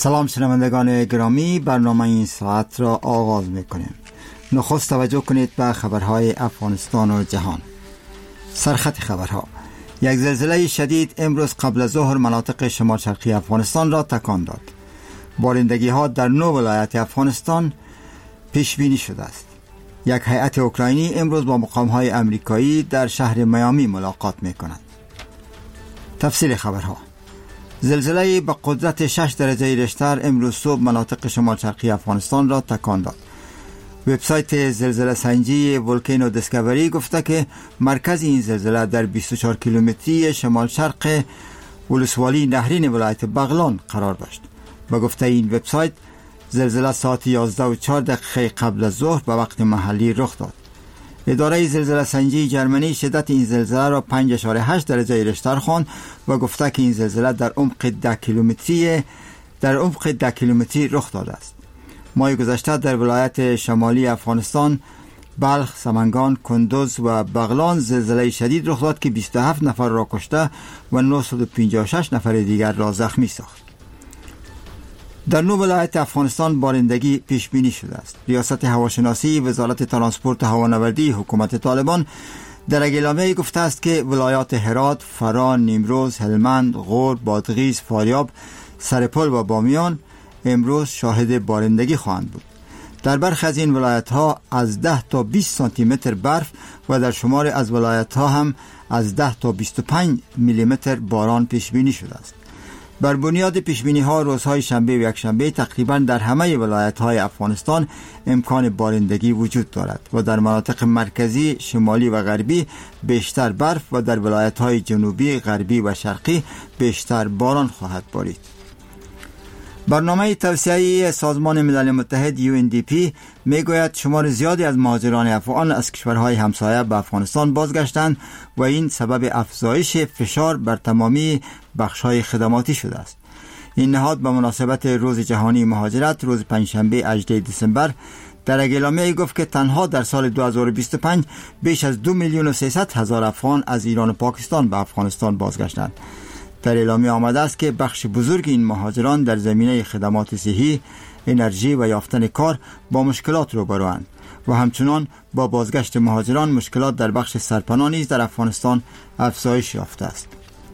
سلام شنوندگان گرامی، برنامه این ساعت را آغاز می‌کنیم. نخست توجه کنید به خبرهای افغانستان و جهان. سرخط خبرها: یک زلزله شدید امروز قبل از ظهر مناطق شمال شرقی افغانستان را تکان داد. بارندگی ها در 9 ولایت افغانستان پیش بینی شده است. یک هیئت اوکراینی امروز با مقام‌های آمریکایی در شهر میامی ملاقات می‌کند. تفصیل خبرها: زلزله با قدرت 6 درجه ریشتر امروز صبح مناطق شمال شرقی افغانستان را تکان داد. وبسایت زلزله سنجی ولکانو دیسکاوری گفته که مرکز این زلزله در 24 کیلومتری شمال شرق ولسوالی نهرین ولایت بغلان قرار داشت. با گفته این وبسایت، زلزله ساعت 11:04 قبل از ظهر به وقت محلی رخ داد. اداره زلزله سنجی جرمنی شدت این زلزله را 5.8 درجه ریشتر خواند و گفته که این زلزله در عمق 10 کیلومتری رخ داده است. ماه گذشته در ولایت شمالی افغانستان، بلخ، سمنگان، کندوز و بغلان زلزله شدید رخ داد که 27 نفر را کشته و 956 نفر دیگر را زخمی ساخت. در 9 ولایت افغانستان بارندگی پیش بینی شده است. ریاست هواشناسی وزارت ترانسپورت و هوانوردی حکومت طالبان در اعلامیه گفته است که ولایات هرات، فرا، نیمروز، هلمند، غور، بادغیس، فاریاب، سرپل و بامیان امروز شاهد بارندگی خواهند بود. در برخی از این ولایت ها از 10 تا 20 سانتی متر برف و در شمار از ولایت ها هم از 10 تا 25 میلی متر باران پیش بینی شده است. بر بنیاد پیشبینی ها روزهای شنبه و یک شنبه تقریبا در همه ولایت های افغانستان امکان بارندگی وجود دارد و در مناطق مرکزی، شمالی و غربی بیشتر برف و در ولایت های جنوبی، غربی و شرقی بیشتر باران خواهد بارید. برنامه توسعه سازمان ملل متحد UNDP میگوید شمار زیادی از مهاجران افغان از کشورهای همسایه به افغانستان بازگشتند و این سبب افزایش فشار بر تمامی بخش‌های خدماتی شده است. این نهاد به مناسبت روز جهانی مهاجرت روز پنجشنبه 18 دسامبر در اعلامیه گفت که تنها در سال 2025 بیش از 2,300,000 افغان از ایران و پاکستان به افغانستان بازگشتند. در اعلامیه آمده است که بخش بزرگ این مهاجران در زمینه خدمات صحی، انرژی و یافتن کار با مشکلات روبروند و همچنان با بازگشت مهاجران مشکلات در بخش سرپناه نیز در افغانستان افزایش یافته است.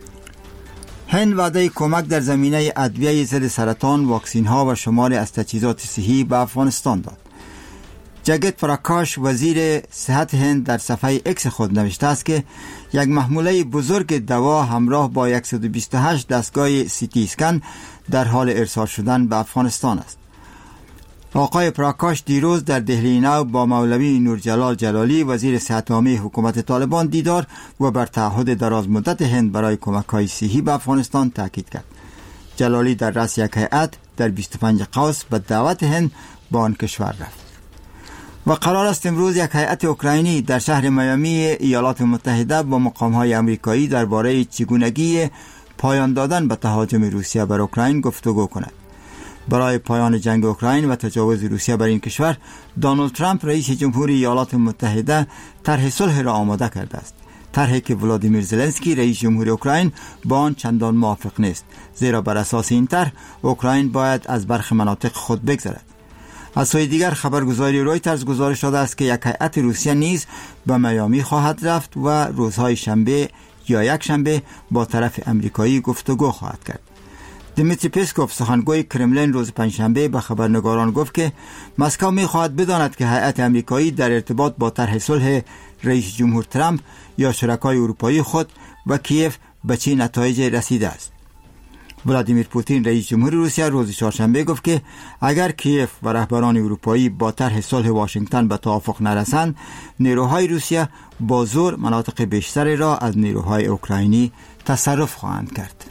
هند وعده کمک در زمینه ادویه ضد سرطان، واکسین ها و شماری از تجهیزات صحی به افغانستان داد. جگت پراکاش وزیر صحت هند در صفحه اکس خود نوشته است که یک محموله بزرگ دوا همراه با 128 دستگاه CT اسکن در حال ارسال شدن به افغانستان است. آقای پراکاش دیروز در دهلی نو با مولوی نورجلال جلالی وزیر صحت عامه حکومت طالبان دیدار و بر تعهد دراز مدت هند برای کمک‌های صحی به افغانستان تاکید کرد. جلالی در رأس یک هیئت در 25 قوس به دعوت هند به آن کشور رفت. و قرار است امروز یک هیئت اوکراینی در شهر میامی ایالات متحده با مقام‌های آمریکایی درباره چگونگی پایان دادن به تهاجم روسیه بر اوکراین گفتگو کند. برای پایان جنگ اوکراین و تجاوز روسیه بر این کشور، دونالد ترامپ رئیس جمهوری ایالات متحده طرح صلح را آماده کرده است. طرحی که ولادیمیر زلنسکی رئیس جمهوری اوکراین با آن چندان موافق نیست، زیرا بر اساس این طرح اوکراین باید از برخی مناطق خود بگذرد. از سوی دیگر خبرگزاری رویترز گزارش داده است که یک هیئت روسیه نیز به میامی خواهد رفت و روزهای شنبه یا یک شنبه با طرف امریکایی گفتگو خواهد کرد. دیمیتری پسکوف سخنگوی کرملین روز پنجشنبه به خبرنگاران گفت که مسکو می‌خواهد بداند که هیئت امریکایی در ارتباط با طرح صلح رئیس جمهور ترامپ یا شرکای اروپایی خود و کیف به چه نتایجی رسیده است. ولادیمیر پوتین رئیس جمهور روسیه روز چهارشنبه گفت که اگر کیف و رهبران اروپایی با طرح صلح واشنگتن به توافق نرسند، نیروهای روسیه با زور مناطق بیشتری را از نیروهای اوکراینی تصرف خواهند کرد.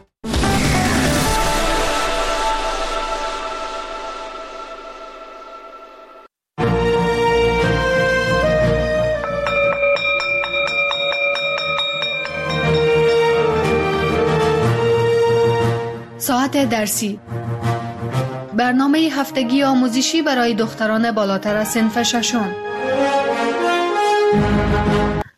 ساعت درسی، برنامه هفتگی آموزشی برای دختران بالاتر از صنف ششم.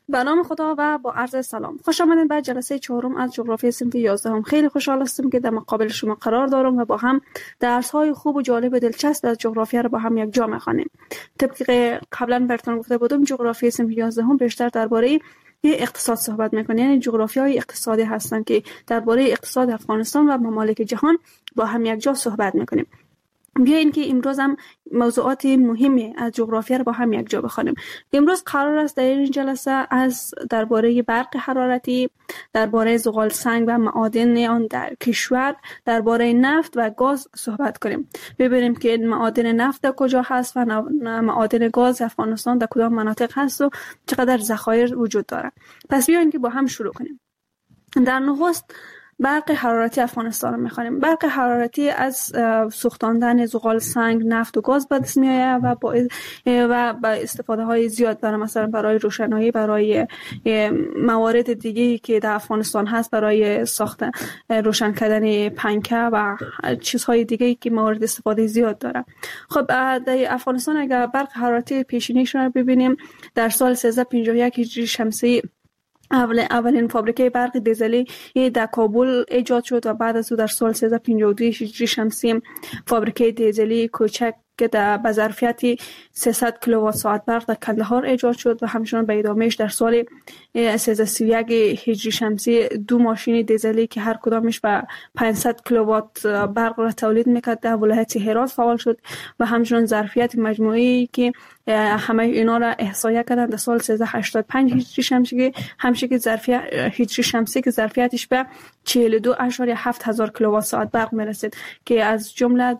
به نام خدا و با عرض سلام. خوش آمدید به جلسه چهارم از جغرافی صنف 11. خیلی خوشحال هستم که در مقابل شما قرار دارم و با هم درس‌های خوب و جالب و دلچسب از جغرافیا را با هم یک جا می‌خوانیم. طبق قبلا براتون گفته بودم جغرافی صنف 11 بیشتر درباره اقتصاد صحبت می‌کنه، یعنی جغرافیای اقتصادی هستن که درباره اقتصاد افغانستان و ممالک جهان با هم یک جا صحبت می‌کنیم. بیاین که امروز هم موضوعات مهمی از جغرافیا رو با هم یک جا بخوانیم. امروز قرار است در این جلسه از درباره برق حرارتی، درباره زغال سنگ و معادن آن در کشور، درباره نفت و گاز صحبت کنیم. ببینیم که معادن نفت کجا هست و معادن گاز افغانستان در کدام مناطق هست و چقدر ذخایر وجود داره. پس بیاین که با هم شروع کنیم. در نخست برق حرارتی افغانستان رو می‌خوانیم. برق حرارتی از سوختاندن زغال سنگ، نفت و گاز به دست می‌آید و با استفاده‌های زیاد داره، مثلا برای روشنایی، برای موارد دیگه‌ای که در افغانستان هست، برای ساخت روشن کردن پنکه و چیزهای دیگه‌ای که موارد استفاده زیاد داره. خب در افغانستان اگر برق حرارتی پیشینیش رو ببینیم، در سال 1351 هجری شمسی اولین فابریکه برق دیزلی در کابل ایجاد شد و بعد از او در سال 1352 هجری شمسی فابریکه دیزلی کوچک که به ظرفیت 300 کیلووات ساعت برق در کندهار ایجاد شد و همچنان به ادامهش در سال 1331 هجری شمسی 2 ماشین دیزلی که هر کدامش به 500 کیلووات برق را تولید میکرد در ولایت هرات فعال شد و همچنان ظرفیت مجموعی که همه اینا را احصایه کردن در سال 1385 هجری شمسی که ظرفیت هجری شمسی که ظرفیتش به 42.7 هزار کیلووات ساعت برق میرسید که از جمله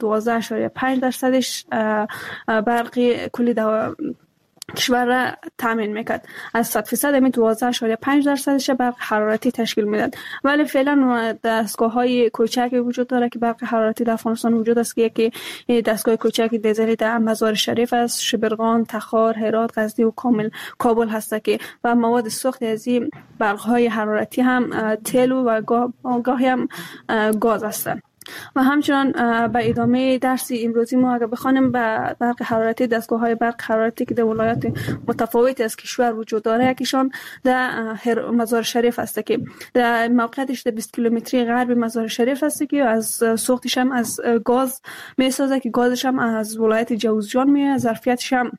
12.5% برق کلی کشور را تامین میکرد. از 100% همین 12.5% برق حرارتی تشکیل میداد. ولی فعلا دستگاه‌های کوچکی وجود داره که برق حرارتی در افغانستان وجود است که یکی دستگاه کوچک دیزلی در مزار شریف است، شبرغان، تخار، هرات، غزنی و کابل هست که و مواد سوخت از این برق‌های حرارتی هم تیل و گاهی هم گاز هستند. و همچنان به ادامه درس امروزی ما اگر بخوانیم به برق حرارتی، دستگاه‌های برق حرارتی که در ولایات متفاوتی از کشور وجود داره، یکیشان در مزار شریف است که در موقعیتش در 20 کیلومتری غرب مزار شریف است که از سوختش هم از گاز میسازه که گازش هم از ولایت جوزجان میاد، ظرفیتش هم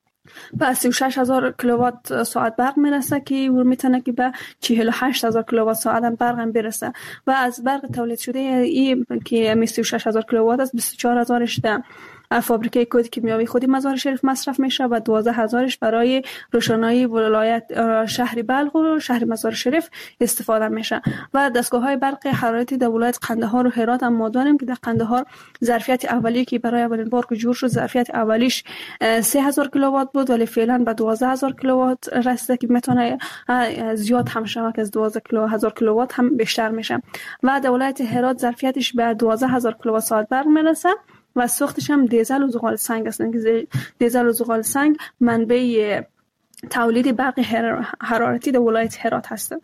به 36,000 کیلووات ساعت برق میرسه که او میتونه که به 48,000 کیلووات ساعت هم برق هم برسه و از برق تولید شده این که 36,000 کیلووات است 24,000ش در فابریکه کود کیمیاوی خودی مزار شریف مصرف میشه و 12,000ش برای روشنایی ولایت شهر بلخ و شهر مزار شریف استفاده میشه. و دستگاه‌های برق حرارتی در ولایت قندهار و هرات هم ما داریم که در قندهار ظرفیت اولیه که برای اولین بار که جور شد ظرفیت اولیش 3,000 کیلووات بود ولی فعلا به 12,000 کیلووات رسیده که میتونه زیاد هم شه که از 12,000 کیلووات هم بیشتر میشه. و در ولایت هرات ظرفیتش به 12,000 کیلووات ساعت برق میرسه و سوختش هم دیزل و زغال سنگ هستند که دیزل و زغال سنگ منبع تولید برق حرارتی در ولایت هرات هستند.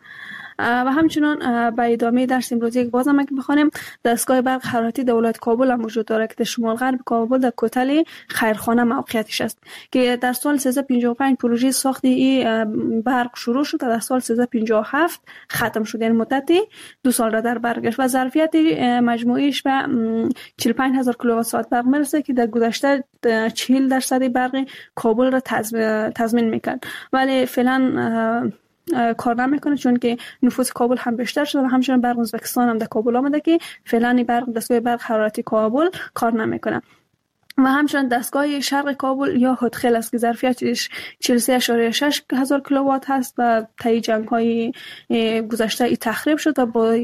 و همچنان به ادامه درس امروزی یک بازم اگه بخوانیم دستگاه برق حرارتی در ولایت کابل هم وجود داره که در شمال غرب کابل در کوتل خیرخانه موقعیتش است که در سال 1355 پروژه ساخت این برق شروع شد و در سال 1357 ختم شد، یعنی مدت 2 سال را در بر گرفت و ظرفیت مجموعیش به 45,000 کیلووات ساعت برق میرسه که در گذشته 40% برق کابل را تضمین میکرد ولی فعلا کار نمیکنه چون که نفوذ کابل هم بیشتر شده و همچنین برق ازبکستان هم در کابل آمده که فعلا دستگاه برق حرارتی کابل کار نمیکنه. و همچنین دستگاه شرق کابل یا هدخل است که ظرفیتش 43.6 هزار کیلووات هست و طی جنگ‌های گذشته ای تخریب شد و با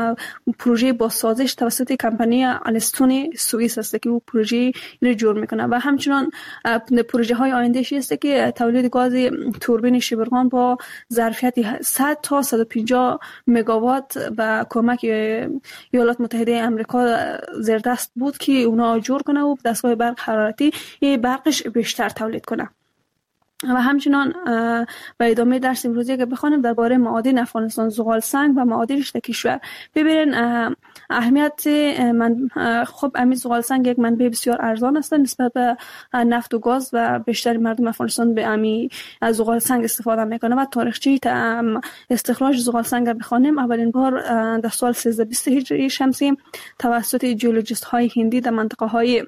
پروژه بازسازیش توسط کمپانی آلستون سوئیس است که او پروژه رو جور میکنه. و همچنین پروژه های آینده‌ای است که تولید گاز توربین شبرغان با ظرفیت 100 تا 150 مگاوات با کمک ایالات متحده آمریکا زیر دست بود که اونا جور کنه و دستگاه برق حرارتی برقش بیشتر تولید کنه. و همچنان به ادامه درس امروزی که بخوانیم درباره معادن افغانستان، زغال سنگ و معادنش در کشور. ببینید اهمیت خب امید زغال سنگ یک منبع بسیار ارزان است نسبت به نفت و گاز و بیشتر مردم افغانستان به از زغال سنگ استفاده میکنه و تاریخچه استخراج زغال سنگ را بخوانیم. اولین بار در سال 1320 هجری شمسی توسط جیولوژیست های هندی در منطقه های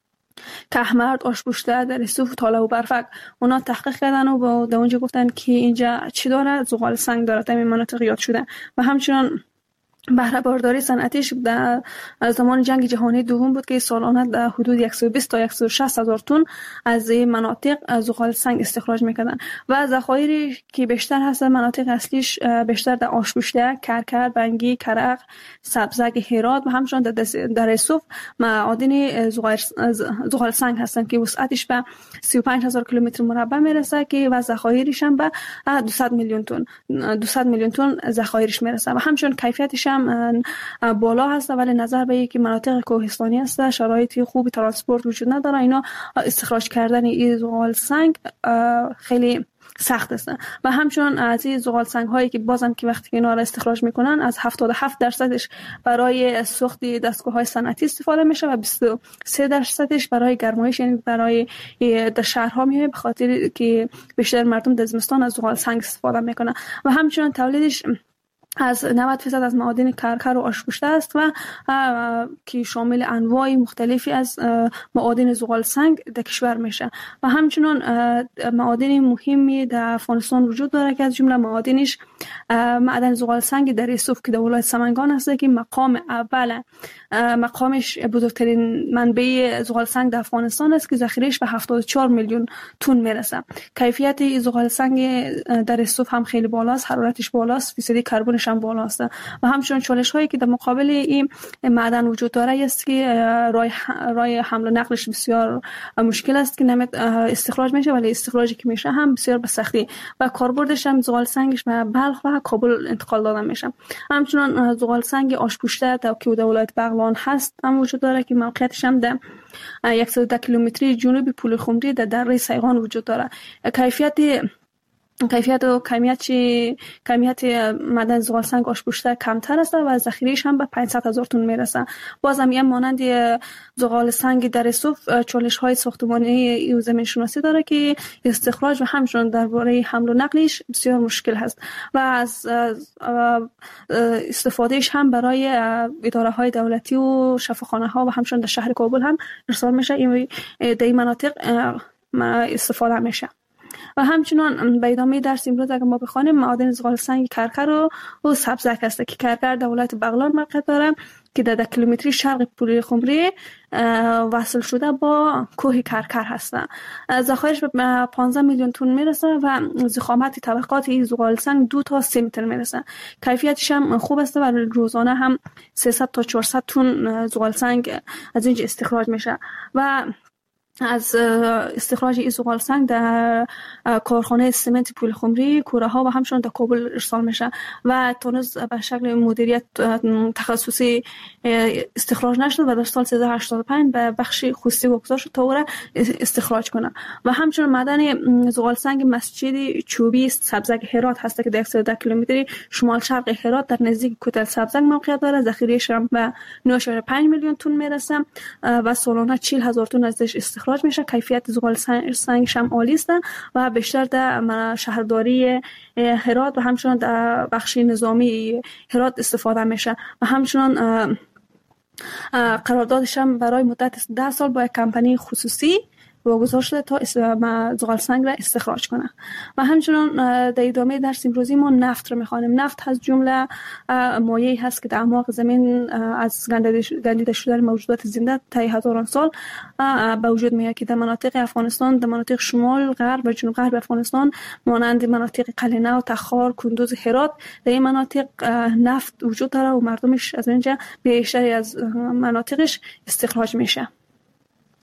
کهمرد، آشپوشته، در رسوف، تاله و برفک اونا تحقیق کردن و در اونجا گفتن که اینجا چی داره؟ زغال سنگ داره. در این مناطق یاد شده و همچنان بهره برداری صنعتیش در زمان جنگ جهانی دوم بود که سالانه در حدود 120 تا 160 هزار تن از این مناطق زغال سنگ استخراج میکردن و ذخایری که بیشتر هست مناطق اصلیش بیشتر در آشپوشته، کرکر، بنگی، کرق، سبزک، هرات و همچنان در رسوف معادن زغال سنگ هستن که وسعتش به 35000 کیلومتر مربع میرسه که و ذخایرش هم به 200 میلیون تن ذخایرش میرسه و همچنان کیفیتش بالا هست، ولی نظر به اینکه مناطق کوهستانی هست، شرایط خوب ترانسپورت وجود نداره، اینا استخراج کردن این زغال سنگ خیلی سخت است و همچنان از این زغال سنگ هایی که بازم که وقتی اینا را استخراج میکنن از 77% برای سوخت دستگاه های صنعتی استفاده میشه و 23% برای گرمایش، یعنی برای در شهرها میه، به خاطر که بیشتر مردم در زمستان از زغال سنگ استفاده میکنن و همچنان تولیدش از 90% از معادن کرکر و آشپوشته است و که شامل انواع مختلفی از معادن زغال سنگ در کشور میشه و همچنان معادن مهمی در افغانستان وجود داره که از جمله معادنش معدن زغال سنگ در رسوف که در ولایت سمنگان هست که مقام اول مقامش بزرگترین منبع زغال سنگ در افغانستان است که ذخیرهش به 74 میلیون تن میرسه. کیفیت زغال سنگ در رسوف هم خیلی بالاست، حرارتش بالاست، فیصدی کربنش هم بالاست و همچنان چالش هایی که در مقابل این معدن وجود داره است که راه حمل و نقلش بسیار مشکل است که نمیت استخراج میشه، ولی استخراجی که میشه هم بسیار به سختی و کاربردش هم زغال سنگش به بلخ و کابل انتقال داده میشه. همچنان زغال سنگ آشپوشته که در ولایت بغلان هست هم وجود داره که موقعیتش هم در 110 کیلومتری جنوب پول خمری در دره سیغان وجود داره. کیفیت و کمیت معدن زغال سنگ آشپوشته کمتر است و ذخیره‌اش هم به 500,000 تن میرسه. بازم یه مانند زغال سنگ در رسوف چالش‌های ساختمانی و زمین شناسی داره که استخراج و همچنان درباره حمل و نقلش بسیار مشکل هست و از استفادهش هم برای اداره‌های دولتی و شفاخانه‌ها و همچنان در شهر کابل هم ارسال میشه. در این مناطق استفاده میشه و همچنان به ادامه درس امروز اگر ما بخوانیم معادن زغال سنگ کرکر و سبزک است که کرکر در ولایت بغلان موقعیت داره که در 10 کیلومتری شرق پول خمری وصل شده با کوه کرکر هستند. ذخایرش به 15 میلیون تن میرسه و ضخامت طبقات این زغال سنگ 2 تا 3 متر میرسه. کیفیتش هم خوب است و روزانه هم 300 تا 400 تن زغال سنگ از اینجا استخراج میشه و از استخراج این زغال سنگ در کارخانه سمنت پول خمری، کوره ها و همچنان در کابل ارسال میشه و تونس به شکل مدیریت تخصصی استخراج نشد و در سال 1385 به بخش خصوصی واگذار شد تا او را استخراج کنه و همچنان معدن زغال سنگ مسجد چوبی سبزک هرات هست که در 110 کیلومتری شمال شرق هرات در نزدیک کوتل سبزک موقعیت داره. ذخیره‌اش به 9.5 میلیون تن میرسه و سالانه 40,000 تن ازش استخراج میشه. کیفیت زغال سنگش هم عالی است و بیشتر در شهرداری هرات و همچنان در بخش نظامی هرات استفاده میشه و همچنان قراردادش هم برای مدت 10 سال با یک کمپانی خصوصی واگذار شده تا زغال سنگ را استخراج کنه و همچنان در ادامه درس امروزی ما نفت رو میخوانیم. نفت از جمله مایعی هست که در اعماق زمین از گندیده شدن موجودات زنده تا هزاران سال به وجود میاد که در مناطق افغانستان، در مناطق شمال، غرب و جنوب غرب افغانستان مانند مناطق قلنه و تخار، کندوز، هرات در این مناطق نفت وجود داره و مردمش از اینجا بیشتری از مناطقش استخراج میشه.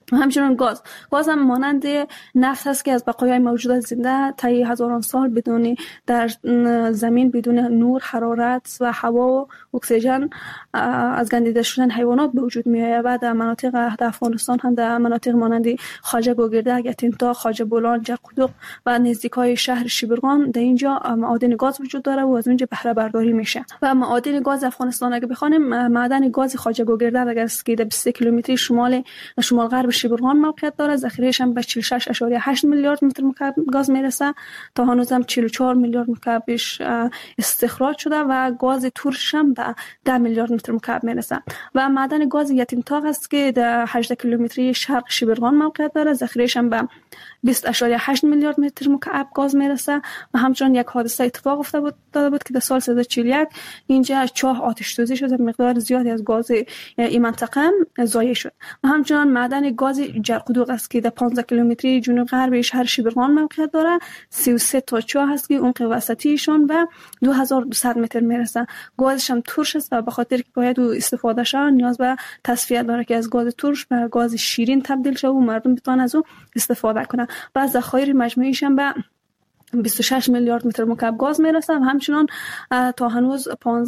همچنین گاز هم مانند نفت است که از بقایای موجودات زنده طی هزاران سال بدون در زمین بدون نور، حرارت و هوا و اکسیژن از گندیده شدن حیوانات به وجود می آید. و در مناطق افغانستان هم در مناطق مانند خواجه گوگرده، یتینتا، خواجه بولان، جرقدوق و نزدیکای شهر شبرغان در اینجا معادن گاز وجود داره و از اونجا بهره برداری میشه. و معادن گاز افغانستان اگه بخوانیم، معدن گاز خواجه گوگرده اگر که در 20 کیلومتری شمال غرب شبرغان موقعیت داره، ذخیره‌اش هم به 46.8 میلیارد متر مکعب گاز میرسه. تا هنوز هم 44 میلیارد مکعبش استخراج شده و گاز ترش هم به 10 میلیارد متر مکعب میرسه. و معدن گاز یتیمتاق است که در 18 کیلومتری شرق شبرغان موقعیت داره، ذخیره‌اش هم به 20.8 میلیارد متر مکعب گاز میرسه. و همچنین یک حادثه اتفاق افتاده بود که در سال 2041 اینجا چاه آتش سوزی شد، مقدار زیادی از گاز این منطقه ضایع شد. و همچنین معدن گاز جرقدوق است که در 15 کیلومتری جنوب غرب شهر شبرغان موقعیت داره. 33 تا چاه هست که عمق وسطیشون به 2200 متر میرسه. گازش هم ترش است و به خاطر که باید استفاده شه نیاز به تصفیه داره که از گاز ترش به گاز شیرین تبدیل شه و مردم بتونن از اون استفاده کنن. و از ذخایر مجموعیش هم به 26 میلیارد متر مکعب گاز میرسه. و همچنان تا هنوز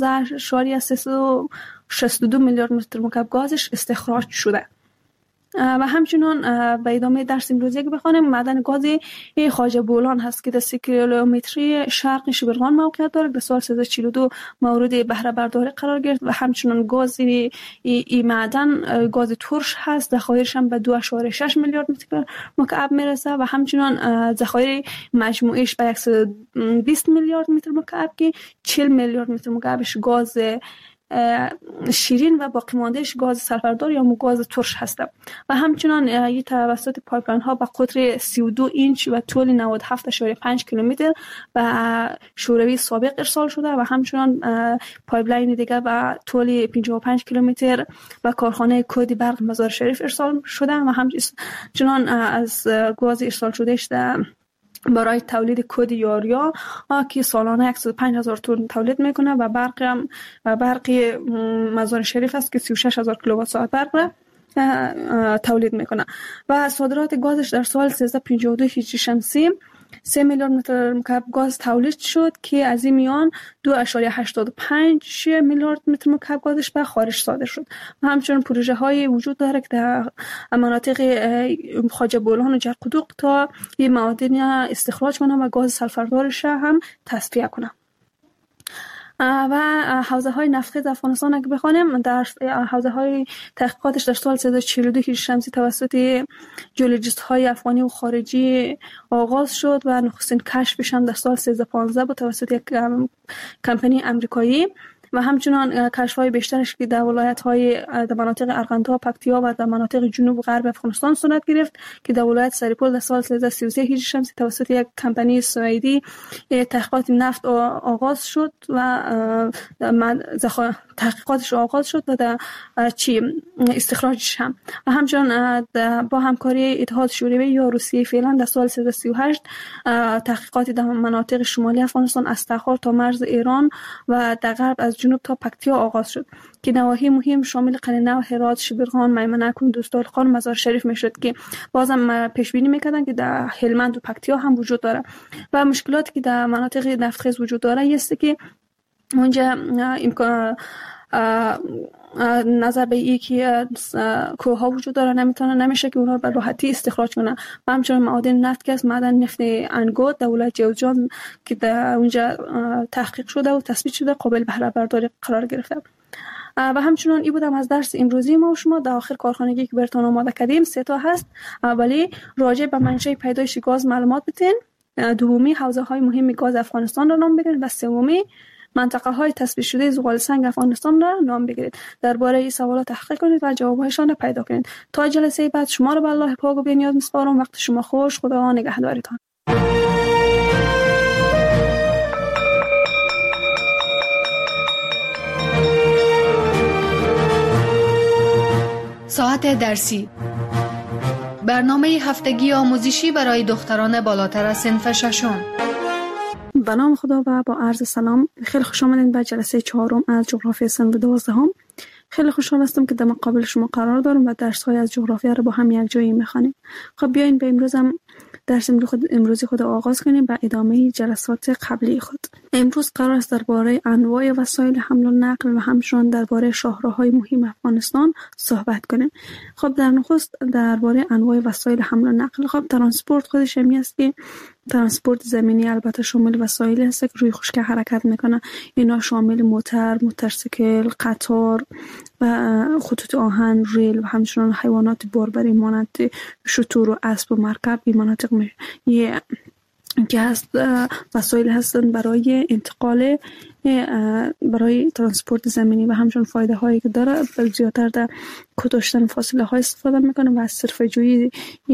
15.362 میلیارد متر مکعب گازش استخراج شده. و همچنان به ادامه درس امروزی که بخوانیم، معدن گاز خواجه بولان هست که در 3 کیلومتری شرق شبرغان موقعیت داره. در سال 2042 مورد بهره برداری قرار گرفت. و همچنان گاز این معدن گاز ترش هست، ذخایرش هم به 2.6 میلیارد متر مکعب میرسه. و همچنان ذخایر مجموعیش به 120 میلیارد متر مکعب که 40 میلیارد متر مکعبش گاز شیرین و باقی ماندهش گاز سلفردار یا گاز ترش هسته. و همچنان این توسط پایپلاین ها با قطر 32 اینچ و طول 97.5 کیلومتر به شوروی سابق ارسال شده. و همچنان پایپلاین دیگه با طول 55 کیلومتر به کارخانه کود برق مزار شریف ارسال شده. و همچنان از گاز ارسال شدهش برای تولید کود یاریا که سالانه 105,000 تن تولید میکنه. و برق مزار شریف است که 36,000 کیلووات ساعت برق تولید میکنه. و صادرات گازش در سال 1352 هجری شمسی 3 میلیارد متر مکعب گاز تولید شد که از این میان 2.85 میلیارد متر مکعب گازش به خارج صادر شد. و همچنین پروژه های وجود داره که در مناطق خواجه بولان و جرقدوق تا این معادن استخراج کنه و گاز سلفردارش هم تصفیه کنه. و حوزه های نفتی در افغانستان اگه بخوانیم، در حوزه های تحقیقاتش در سال 1342 هجری شمسی توسط جیولوژیست های افغانی و خارجی آغاز شد و نخستین کشفش هم در سال 1315 بود توسط یک کمپانی امریکایی. و همچنان کشف‌های بیشترش که در ولایت‌های در مناطق ارغنداب، پکتیا و در مناطق جنوب غرب افغانستان صورت گرفت که در ولایت سریپول در سال 1333 هجری شمسی توسط یک کمپانی سوئدی تحقیقات نفت آغاز شد و تحقیقاتش آغاز شد و در استخراجش هم. و همچنان با همکاری اتحاد شوروی یا روسیه فعلا در سال 1338 تحقیقاتی در مناطق شمالی افغانستان از تخار تا مرز ایران و در غرب از جنوب تا پکتیا آغاز شد که نواحی مهم شامل قنینه و هرات، شبرغان، میمنه، کندوز، دالخان، مزار شریف میشد که بازم پیش بینی میکردن که در هلمند و پکتیا هم وجود داره. و مشکلاتی که در مناطق نفتخیز وجود داره است که اونجا نظر به این که کوه ها وجود داره نمیشه که اونها به راحتی استخراج کنه. و همچنین معادن نفت که از معدن نفت انگوت در ولایت جوزجان که در اونجا تحقیق شده و تثبیت شده قابل بهره برداری قرار گرفته. و همچنین این بودم از درس امروزی ما و شما. در آخر کارخانگی که براتون آماده کردیم 3 تا هست. اولی راجع به منشأ پیدایش گاز معلومات بدین، دومی حوزه های مهم گاز افغانستان را نام بگیرید و سومی منطقه های تثبیت شده زغال سنگ افغانستان را نام بگیرید. درباره این سوالات تحقیق کنید و جوابهایشان را پیدا کنید. تا جلسه بعد شما را به الله پاک و بی‌نیاز می‌سپارم. وقت شما خوش. خدا نگهدارتان. ساعت درسی، برنامه هفتگی آموزشی برای دختران بالاتر از صنف ششم. به نام خدا و با عرض سلام. خیلی خوش آمدید به جلسه 4 از جغرافی صنف 12. خیلی خوشحال هستم که در مقابل شما قرار دارم و درس‌های از جغرافیا رو با هم یک جایی می‌خوانیم. خب بیاین به امروز هم درس امروزی خود آغاز کنیم و ادامه جلسات قبلی خود. امروز قرار است درباره انواع وسایل حمل و نقل و همچنین درباره شاهراهای مهم افغانستان صحبت کنیم. خب در نخست درباره انواع وسایل حمل و نقل. خب ترانسپورت خودش همی است که ترانسپورت زمینی البته شامل وسایلی هست که روی خشکی حرکت میکنه. اینا شامل موتر، موتورسیکل، قطار و خطوط آهن، ریل و همچنین حیوانات باربری مانند شتر و اسب و مرکب. این مناطق که هست وسایل هستند برای انتقال برای ترانسپورت زمینی و همچنین فایده هایی که داره. زیادتر در کاهش فاصله های استفاده میکنه و از صرفه جویی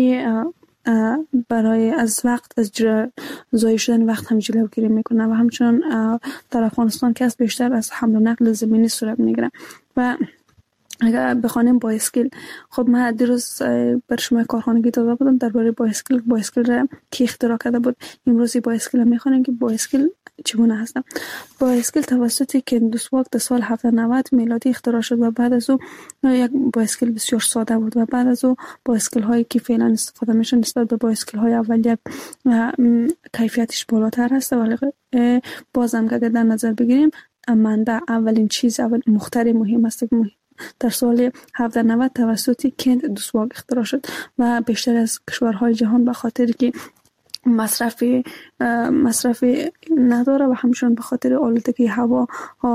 برای از وقت از ضایع شدن وقت هم جلوگیری میکنه و همچنین در افغانستان که بیشتر از حمل و نقل زمینی صورت میگیره. و اگر بخوانیم بایسکل، خب من دیروز بر شما کارخانگی داده بودم درباره بایسکل را کی اختراع کرده بود. امروز بایسکل میخوانیم که بایسکل چگونه هست. بایسکل توسط کندوسواک در سال 1790 میلادی اختراع شد و بعد از او یک بایسکل بسیار ساده بود و بعد از او بایسکل هایی که فعلا استفاده میشن نسبت به بایسکل های اولیه کیفیتش بالاتر هست. ولی بازم که در نظر بگیریم امنده اولین مخترع مهم است که در سال 1790 توسط کندوسواک اختراع شد و بیشتر از کشورهای جهان به خاطر که مصرف نداره و همچنین به خاطر آلودگی هوا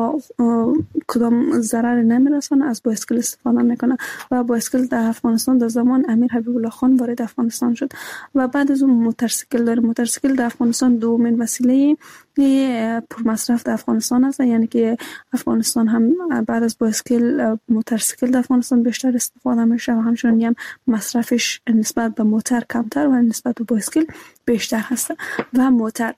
کدام ضرر نمیرسونه از بایسکل استفاده میکنه. و بایسکل در افغانستان در زمان امیر حبیب الله خان وارد افغانستان شد و بعد از اون موتورسیکل داره. موتورسیکل در افغانستان دومین وسیله پر مصرف در افغانستان است، یعنی که افغانستان هم بعد از بایسکل موتورسیکل در افغانستان بیشتر استفاده میشه و همچنین هم مصرفش نسبت به موتور کمتر و نسبت به بایسکل بیشتر هست. و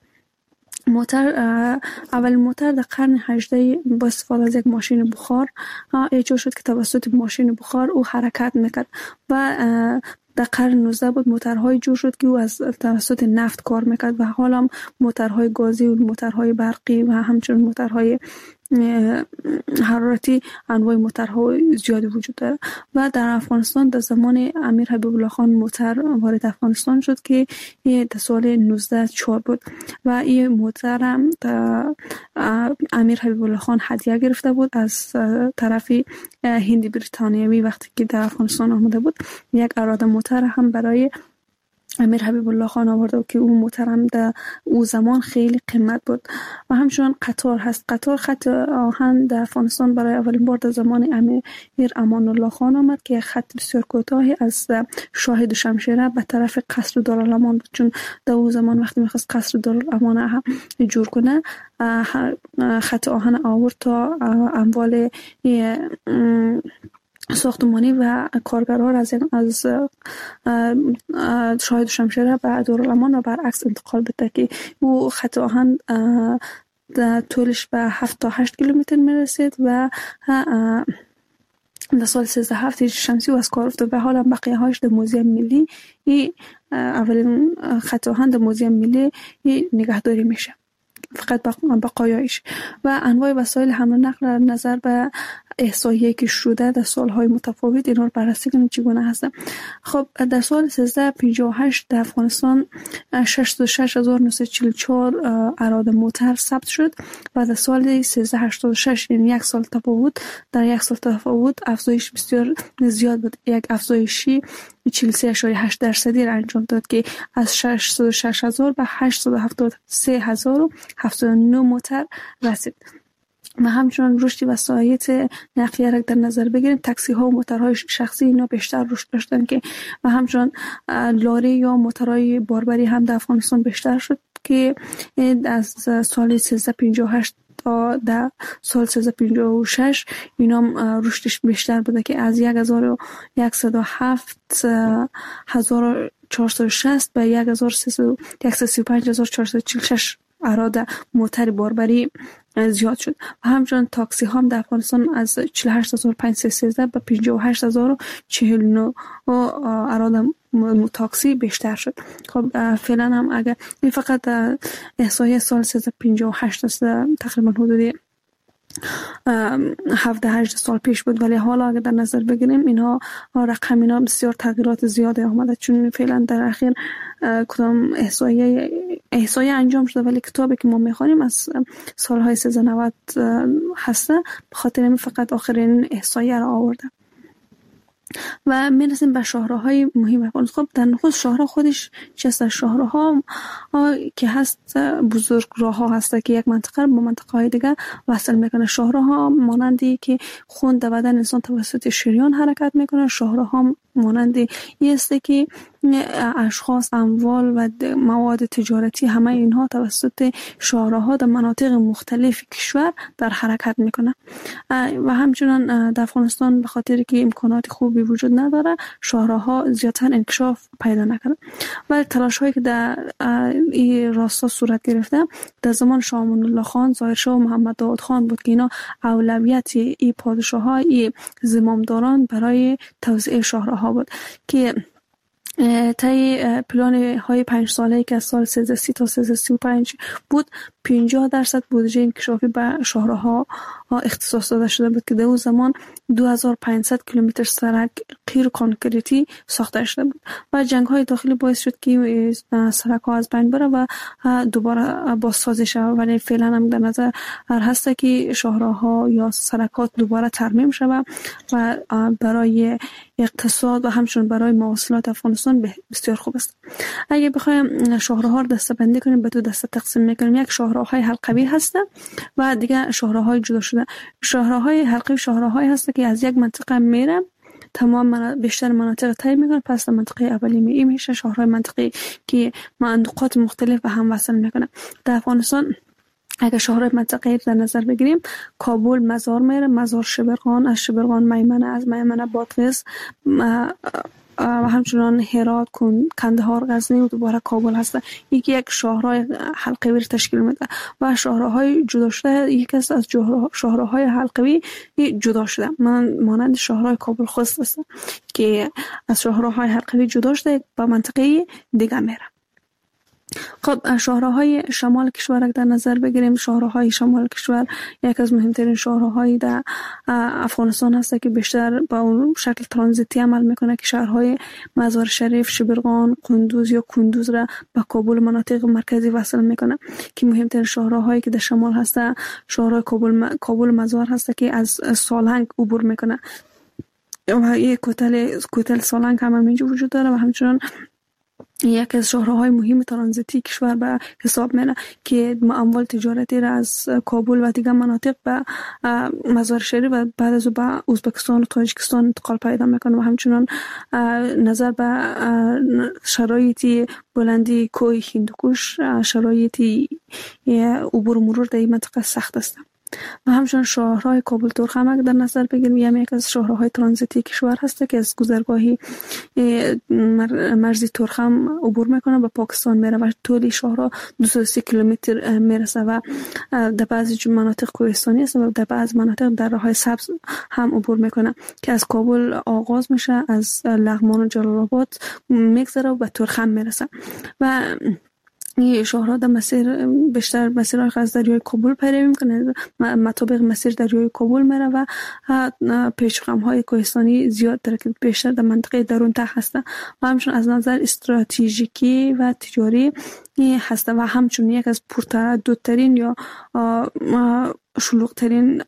اول موتور در قرن 18 با استفاده از یک ماشین بخار ایجاد شد که توسط ماشین بخار او حرکت میکرد و در قرن 19 بود موتورهای جور شد که او از توسط نفت کار میکرد و حالا موتورهای گازی و موتورهای برقی و همچنین موتورهای حرارتی انواع موتورها زیادی وجود داره. و در افغانستان در زمان امیر حبیب الله خان موتور وارد افغانستان شد که در سال 1904 بود و این موتور هم امیر حبیب الله خان هدیه گرفته بود از طرف هند بریتانیایی وقتی که در افغانستان آمده بود. یک اراده موتور هم برای امیر حبیب الله خان آورده که اون موترم در اون زمان خیلی قیمت بود. و همچنین قطار هست. قطار خط آهن در افغانستان برای اولین بار در زمان امیر امان الله خان آمد که خط بسیار کوتاهی از شاهد شمشیره به طرف قصر دارالامان بود، چون در اون زمان وقتی میخواست قصر دارالامان جور کنه خط آهن آورد تا اموال ساختمانی و کارگرها را از شاهد شمشیره به دارالامان و برعکس انتقال بده که او خط آهن طولش به 7 تا 8 کیلومتر میرسید و در سال 1307 شمسی و از کار افتاد و حالا بقیه هاش در موزیم ملی اولین خط آهن در موزیم ملی نگهداری میشه، فقط بقایایش. و انواع وسایل حمل و نقل نظر به احصایه‌ای که شده در سالهای متفاوت اینا رو بررسی کنیم چگونه هستن. خب در سال 1358 در افغانستان 66944 اراده موتر ثبت شد و در سال 1386 یعنی یک سال تفاوت افزایش بسیار زیاد بود. یک افزایشی 43.8% را انجام داد که از 606,000 به 873,079 موتر رسید. و همچنان رشد وسایل نقلیه را در نظر بگیریم، تاکسی ها و موترهای شخصی اینا بیشتر رشد داشتن که و همچنان لاری یا موترهای باربری هم در افغانستان بیشتر شد که از سال 1358 تا در سال 1356 اینا رشدش بیشتر بوده که از 1107,460 به 135,446 اراده موتر باربری زیاد شد. و همچنان تاکسی هم در افغانستان از 48,513 به 58,049 اراده تاکسی بیشتر شد. خب فعلا هم اگر این فقط احصایه سال 1358 است، تقریبا حدود 17-18 سال پیش بود، ولی حالا اگر در نظر بگیریم اینها رقم اینا بسیار تغییرات زیاده آمده، چون فعلا در اخیر کدام احصایه انجام شده، ولی کتابی که ما میخوانیم از سالهای 1390 هسته، به خاطر این فقط آخرین احصایه را آورده. و میرسیم به شاهراهای مهم. خب در نخست شاهراه خودش چیست؟ شاهراها که هست بزرگ راه ها هست که یک منطقه با منطقه های دیگه وصل میکنه. شاهراها مانندی که خون در بدن انسان توسط شریان حرکت میکنه. شاهراها مانندی است که اشخاص، اموال و مواد تجارتی همه اینها توسط شاهراها در مناطق مختلف کشور در حرکت میکنه. و همچنان در افغانستان به خاطر که امکانات خوبی وجود نداره، شاهراها زیادتر انکشاف پیدا نکنه. و تلاش هایی که در این راستا صورت گرفته در زمان شاه امان الله خان، ظاهر شاه و محمد داود خان بود که اینا اولویت این پادشاه های زمامداران برای توسعه شاهراها بود که طی پلان های 5 ساله که از سال 1330 تا 1335 بود 50% بودجه انکشافی به شاهراها اختصاص داده شده بود که در اون زمان 2500 کیلومتر سرک غیر کانکریتی ساخته شده بود و جنگ های داخلی باعث شد که سرک ها از بین بره و دوباره بازسازی شود. ولی فعلا هم در نظر هست که شاهراها یا سرکات دوباره ترمیم شود و برای اقتصاد و همچنین برای مواصلات افغانستان بسیار خوب است. اگه بخوایم شاهراها رو دسته‌بندی کنیم، به دو دسته تقسیم میکنیم. یک شاهراهای حلقوی هستند و دیگه شاهراهای جدا شده. شاهراهای حلقوی شاهراهایی هست که از یک منطقه میره تمام بیشتر مناطق طی میکنه، پس منطقه اولی میشه شاهراه منطقی که نقاط مختلف به هم وصل میکنه. در افغانستان اگر شاهراه منطقه در نظر بگیریم، کابل مزار میره، مزار شبرغان، از شبرغان میمنه، از میمنه بادغیس و همچنان هرات، کندهار، غزنی و دوباره کابل هست. یک شاهراه حلقوی تشکیل میده و شاهراهای جدا شده یک از شاهراهای حلقوی جدا شده مانند شاهراه کابل خوست است که از شاهراهای حلقوی جدا شده به منطقه دیگه میره. خب شاهراهای شمال کشور در نظر بگیریم، شاهراهای شمال کشور یک از مهمترین شاهراهای در افغانستان هست که بیشتر با اون شکل ترانزیتی عمل میکنه که شهرهای مزار شریف، شبرغان، قندوز یا کندوز را با کابل مناطق مرکزی وصل میکنه که مهمترین شاهراهایی که در شمال هست شاهراه کابل مزار هست که از سالنگ عبور میکنه و یک کوتل سالنگ هم اینجا وجود داره و همچنان یک از شاهراهای مهم ترانزیتی کشور به حساب میره که اموال تجارتی را از کابل و دیگر مناطق به مزار شریف و بعد از به ازبکستان و تاجیکستان انتقال پیدا میکنه و همچنان نظر به شرایطی بلندی کوه هندوکش شرایطی عبور و مرور در این منطقه سخت است. و همچنان شاهراه کابل تورخم در نظر بگیریم یک از شاهراهای ترانزیتی کشور هست که از گذرگاهی مرزی تورخم عبور میکنه به پاکستان میره و طول شاهراه 230 کیلومتر میرسه و در بعضی مناطق کوهستانی است و در بعض مناطق در راههای سبز هم عبور میکنه که از کابل آغاز میشه، از لغمان و جلال آباد میگذره و به تورخم میرسه و این شاهراه در بیشتر مسیرهای از دریای کابل پیروی میکنه، مطابق مسیر دریای کابل میره و پیچ‌وخم‌های کوهستانی زیاد داره که بیشتر در منطقه درون ته هستن و همچنین از نظر استراتژیکی و تجاری هست و همچنین یک از پرترددترین یا شلوغ‌ترین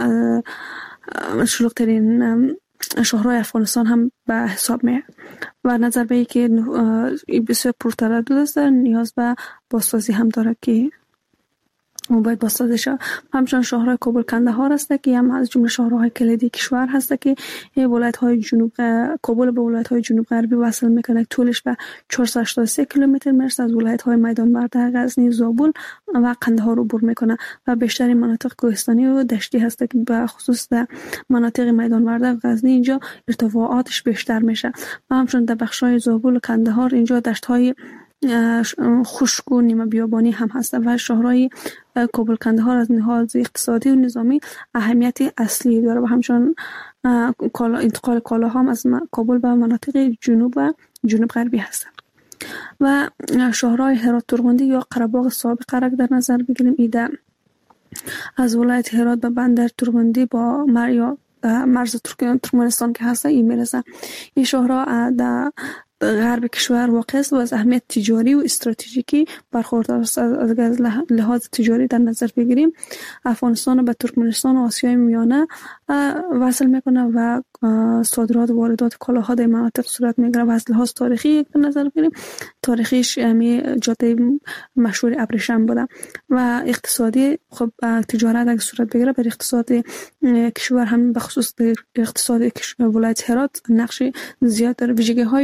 شاهراه افغانستان هم به حساب میاد و نظر به اینکه بسیار پرتردد است نیاز به بازسازی هم داره که باید بازسازی شود. همچنان شاهراه کابل کندهار است که هم از جمله شاهراهای کلیدی کشور هست که ولایت‌های جنوب کابل به ولایت‌های جنوب غربی وصل میکنه. طولش به 483 کیلومتر میرسه، از ولایت‌های میدان ورده، غزنی، زابل و قندهار عبور میکنه و بیشتر مناطق کوهستانی و دشتی هست که به خصوص در مناطق میدان ورده و غزنی اینجا ارتفاعاتش بیشتر میشه و همچنین در بخش‌های زابل و کندهار اینجا دشت‌های خشک و نیمه بیابانی هم هست و شاهراه کابل کندهار از لحاظ اقتصادی و نظامی اهمیت اصلی داره و همچنان انتقال کالاها هم از کابل به مناطق جنوب و جنوب غربی هستند. و شاهراه هرات تورغندی یا قره‌باغ سابق را در نظر بگیریم، ایده از ولایت هرات به بندر تورغندی با مرز ترکمنستان که هست این میرسه. این شهرها در غرب کشور واقع است و از اهمیت تجاری و استراتژیکی برخوردار است. از لحاظ تجاری در نظر بگیریم افغانستان به ترکمنستان و آسیای میانه وصل میکنه و صادرات و واردات کالاها در مناطق صورت میگیره. و از لحاظ تاریخی در نظر بگیریم تاریخیش جاده مشهور ابریشم بوده و اقتصادی خب تجارت اگه صورت بگیره بر اقتصاد کشور هم به خصوص اقتصاد ولایت هرات نقش زیاد داره.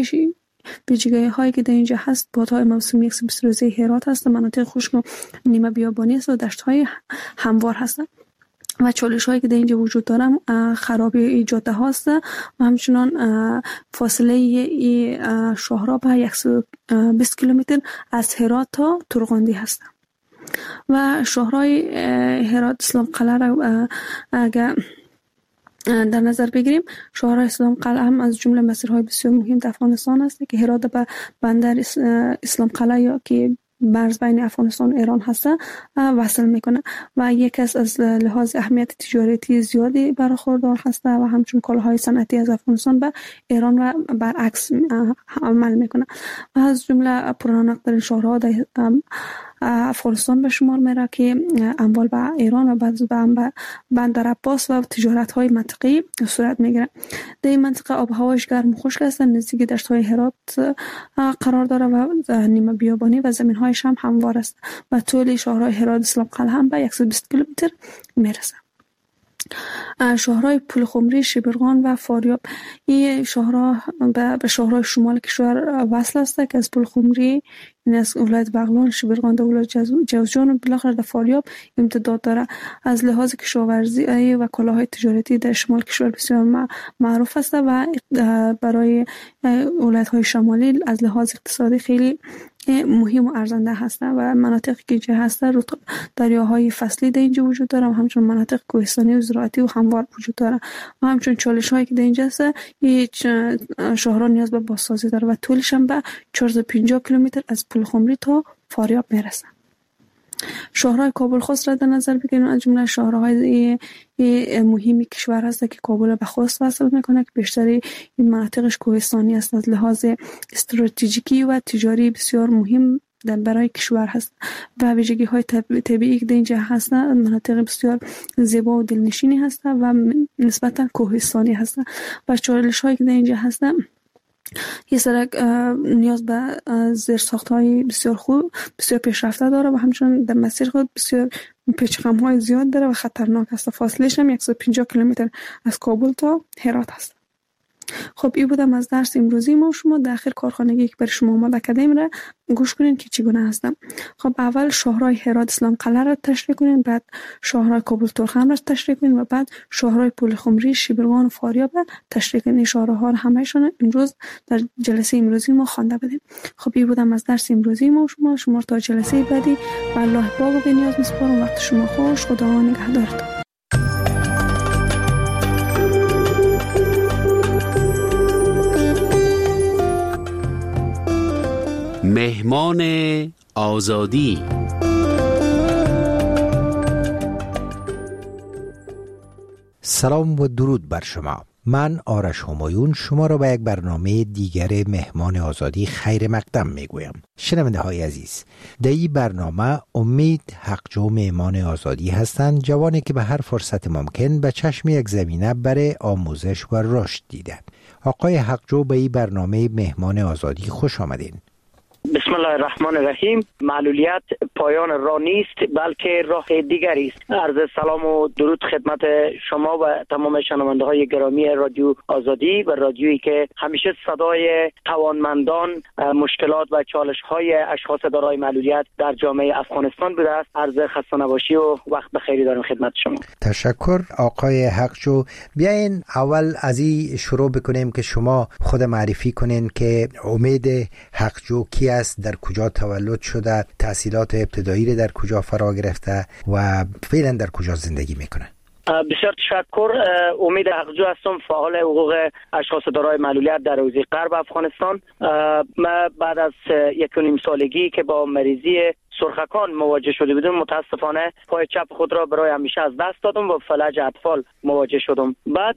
ویژگی هایی که در اینجا هست بادهای موسمی یک روزه هرات هست، مناطق خشک و نیمه بیابانی است و دشت های هموار هست و چالش هایی که در اینجا وجود داره خرابی جاده هاست و همچنان فاصله ای شهرها به 120 کیلومتر از هرات تا تورغندی هست و شهرهای هرات اسلام قلعه را اگر در نظر بگیریم شهر اسلام قلعه هم از جمله مسیرهای بسیار مهم در افغانستان است که هرات به بندر اسلام قلعه یا که مرز بین افغانستان و ایران هست وصل میکنه و یک از لحاظ اهمیت تجارتی زیادی برخوردار هست و همچنین کالاهای صنعتی از افغانستان به ایران و برعکس عمل میکنه و از جمله پررونق‌ترین شهرها در افغانستان به شمار میره که اموال به ایران و بعد به بندر عباس و تجارت های منطقی صورت میگیره. در این منطقه آب و هوایش گرم و خشک است، نزدیک دشت های هرات قرار داره و نیمه بیابانی و زمین هایش هم هموار است و طول شهرهای هرات اسلام قلعه هم به 120 کیلومتر میرسه. شهرهای پلخمری، شبرغان و فاریاب این شهرها به شهرهای شمال کشور وصل است که از پلخمری یعنی از ولایت بغلان، شبرغان در ولایت جوزجان و بالاخره در فاریاب امتداد داره. از لحاظ کشاورزی و کالاهای تجارتی در شمال کشور بسیار معروف است و برای ولایت‌های شمالی از لحاظ اقتصادی خیلی مهم و ارزنده هستند و مناطقی که اینجا هستند دریاهای فصلی در اینجا وجود داره و همچنین مناطق کوهستانی و زراعتی و هموار وجود داره و همچنین چالش هایی که در اینجا هست شهرها نیاز به بازسازی داره و طولش هم به 450 کیلومتر از پلخمری تا فاریاب میرسه. شهرهای کابل خوست را در نظر بگیریم از جمله شهرهای مهمی کشور هست که کابل به خوست وصل میکنه که بیشتری این مناطقش کوهستانی است. از لحاظ استراتژیکی و تجاری بسیار مهم برای کشور هست و ویژگی های طبیعی که در اینجا هست مناطق بسیار زیبا و دلنشینی هست و نسبتا کوهستانی هست و چالش هایی که در اینجا هست یه سرک نیاز به زیرساخت‌های بسیار خوب بسیار پیشرفته داره و همچنین در مسیر خود بسیار پیچ‌خم‌های زیاد داره و خطرناک است. فاصله‌اش هم 150 کیلومتر از کابل تا هرات است. خب این بودم از درس امروزی ما. شما در آخر کارخانگی که برای شما آماده کردیم را گوش کنین که چگونه هستم. خب اول شهرهای هرات اسلام قلعه را تشریح کنین، بعد شهرهای کابل تورخم را تشریح کنین و بعد شهرهای پلخمری، شبرغان و فاریاب را تشریح کنین. شهرها را همه‌شون امروز در جلسه امروزی ما خوانده بدیم. خب این بودم از درس امروزی ما. شما تا جلسه بعدی و الله پاک و بنیاز می‌سپارم. وقت شما خوش. خدا نگهدارتون. مهمان آزادی. سلام و درود بر شما. من آرش همایون شما را به یک برنامه دیگر مهمان آزادی خیر مقدم میگویم. شنونده های عزیز، در این برنامه امید حقجو مهمان آزادی هستند، جوانی که به هر فرصت ممکن به چشم یک زمینه برای آموزش و رشد دیدند. آقای حقجو به این برنامه مهمان آزادی خوش آمدین. بسم الله الرحمن الرحیم. معلولیت پایان راه نیست بلکه راه دیگری است. عرض سلام و درود خدمت شما و تمام شنونده های گرامی رادیو آزادی و رادیویی که همیشه صدای توانمندان، مشکلات و چالش های اشخاص دارای معلولیت در جامعه افغانستان بوده است. عرض خسته نباشی و وقت بخیری دارم خدمت شما. تشکر آقای حقجو. بیاین اول از این شروع بکنیم که شما خود معرفی کنین که امید حقجو کی است، در کجا تولد شده، تحصیلات ابتدایی در کجا فرا گرفته و فعلا در کجا زندگی میکنه. بسیار تشکر. امید حقجو هستم، فعال حقوق اشخاص دارای معلولیت در حوزه غرب افغانستان. من بعد از 1.5 سالگی که با مریضی سرخکان مواجه شده بودم، متاسفانه پای چپ خود را برای همیشه از دست دادم و فلج اطفال مواجه شدم.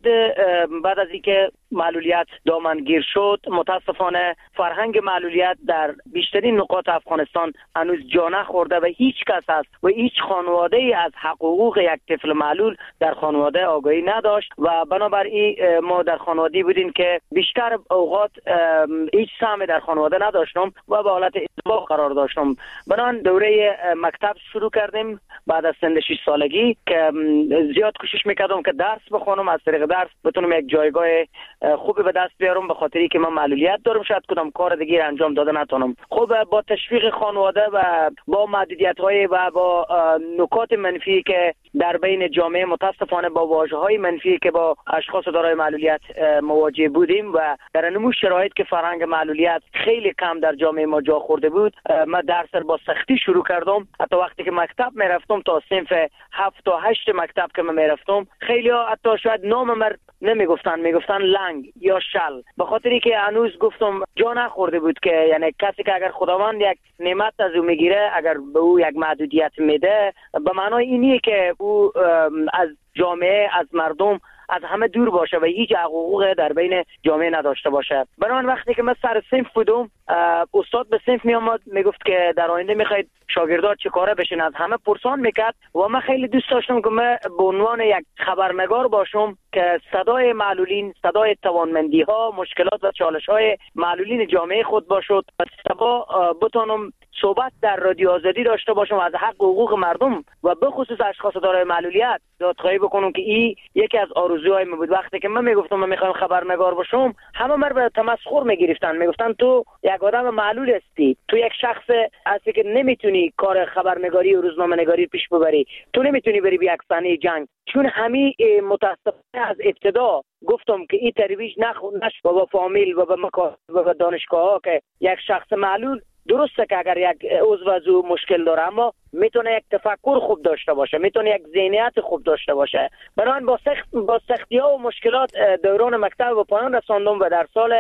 بعد از اینکه معلولیت دامنگیر شد، متاسفانه فرهنگ معلولیت در بیشترین نقاط افغانستان هنوز جا نخورده و هیچ کس است و هیچ خانواده ای از حقوق یک طفل معلول در خانواده آگاهی نداشت و بنابراین ما در خانواده‌ای بودیم که بیشتر اوقات هیچ سهمی در خانواده نداشتم و به حالت ازدواج قرار داشتم. بنابراین دوره مکتب شروع کردیم بعد از سن 6 سالگی که زیاد کوشش میکردم که درس بخونم، از طریق درس بتونم یک جایگاه خوبی به دست بیارم، به خاطری که من معلولیت دارم، شاید کدام کار دیگه انجام داده نتونم. خب با تشویق خانواده و با محدودیت‌های و با نکات منفی که در بین جامعه متاسفانه با واژه‌های منفی که با اشخاص دارای معلولیت مواجه بودیم و در نمو شرایط که فرهنگ معلولیت خیلی کم در جامعه ما جا خورده بود، من درس با سختی شروع کردم. حتی وقتی که مکتب میرفتم تا صنف 7 تا 8 مکتب که من میرفتم، خیلی ها حتی شاید نام من نمیگفتن، میگفتن لنگ یا شل، به خاطری که هنوز گفتم جا نخورده بود که یعنی کسی که اگر خداوند یک نعمت از او میگیره، اگر به او یک محدودیت میده، به معنای اینیه که او از جامعه، از مردم، از همه دور باشه و هیچ حقوق در بین جامعه نداشته باشه. بنابراین وقتی که من سر صنف بودم، استاد به صنف می آمد میگفت که در آینده میخواید شاگردات چه کاره بشین، از همه پرسان میکرد و من خیلی دوست داشتم که من به عنوان یک خبرنگار باشم که صدای معلولین، صدای توانمندی ها، مشکلات و چالش های معلولین جامعه خود باشد و بتونم صحبت در رادیو آزادی داشته باشم از حق حقوق مردم و به خصوص اشخاص دارای معلولیت دادخواهی بکنم که این یکی از آرزوهای من بود. وقتی که من میگفتم من میخوام خبرنگار باشم، همه من به تمسخر میگرفتن، میگفتن تو یک آدم معلول هستی، تو یک شخص هستی که نمیتونی کار خبرنگاری و روزنامه‌نگاری پیش ببری، تو نمیتونی بری به یک صحنه جنگ. چون همین متاسفانه از ابتدا گفتم که این ترویج نشد و با فامیل و با دانشگاه ها که یک شخص معلول درسته که اگر یک عضو از او مشکل داره، اما میتونه یک تفکر خوب داشته باشه، میتونه یک ذهنیت خوب داشته باشه. بنابراین با سختی‌ها و مشکلات دوران مکتب به پایان رساندم و در سال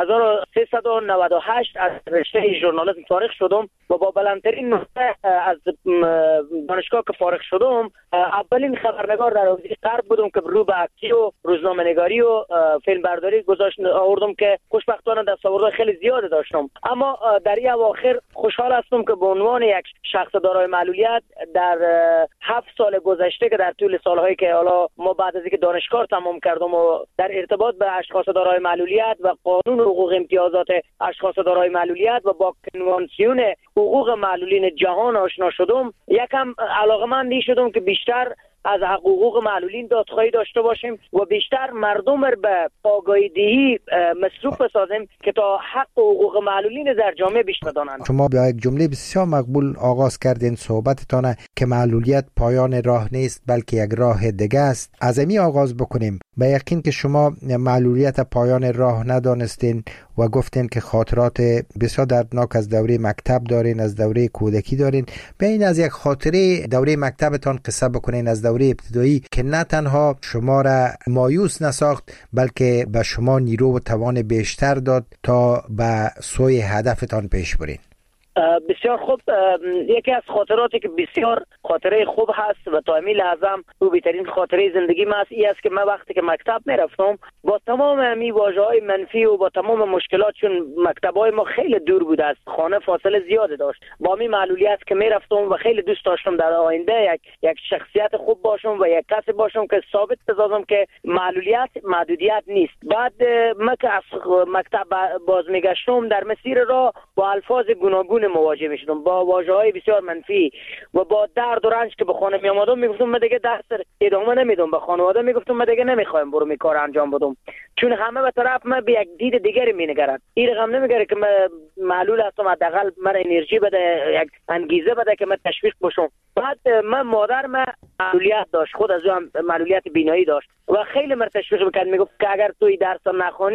1398 از رشته ژورنالیسم فارغ شدم و با بلندترین نمره از دانشگاه که فارغ شدم، اولین خبرنگار در حوزه غرب بودم که رو به عکاسی و روزنامه‌نگاری و فیلم برداری آوردم که خوشبختانه دستاوردهای خیلی زیاد داشتم. اما در این اواخر خوشحال هستم که به عنوان یک شخص دارای معلولیت در 7 سال گذشته که در طول سالهایی که حالا ما بعد از اینکه دانشگاه تمام کردم و در ارتباط به اشخاص دارای معلولیت و قانون حقوق امتیازات اشخاص دارای معلولیت و با کنوانسیون حقوق معلولین جهان آشنا شدم، یکم علاقه‌مند شدم که بیشتر از حقوق معلولین دادخواهی داشته باشیم و بیشتر مردم رو به آگاهی دهی مصروف بسازیم که تا حق و حقوق معلولین در جامعه بیش بدانند. شما با یک جمله بسیار مقبول آغاز کردین صحبتتان که معلولیت پایان راه نیست بلکه یک راه دیگه است. از امی آغاز بکنیم. به یقین که شما معلولیت پایان راه ندانستین و گفتین که خاطرات بسیار دردناک از دوره مکتب دارین، از دوره کودکی دارین. بیاین از یک خاطره دوره مکتبتان قصه بکنین، از دوره ابتدایی که نه تنها شما را مایوس نساخت بلکه به شما نیرو و توان بیشتر داد تا به سوی هدفتان پیش برین. بسیار خوب. یکی از خاطراتی که بسیار خاطره خوب هست و تا همین لحظه او بهترین خاطره زندگی من این است که من وقتی که مکتب میرفتم با تمام همین واژه‌های منفی و با تمام مشکلات، چون مکتب‌های ما خیلی دور بود از خانه، فاصله زیاد داشت، با همین معلولیت که میرفتم و خیلی دوست داشتم در آینده یک شخصیت خوب باشم و یک کسی باشم که ثابت بسازم که معلولیت محدودیت نیست. بعد من که از مکتب باز میگشتم، در مسیر راه با الفاظ گوناگون مواجه میشدم، با واژه‌های بسیار منفی و با درد و رنج که به خانه می اومدم میگفتم من دیگه درس ادامه نمیدم. به خانواده میگفتم من دیگه نمیخوایم برو می کار انجام بدم، چون همه به طرف من به یک دید دیگری مینگرند. این رقم نمیگره که من معلول هستم، حداقل من انرژی بده، یک انگیزه بده که من تشویق بشم. بعد من مادر من معلولیت داشت، خود از او هم معلولیت بینایی داشت و خیلی من تشویق میکرد، میگفت که اگر توی درس نخونی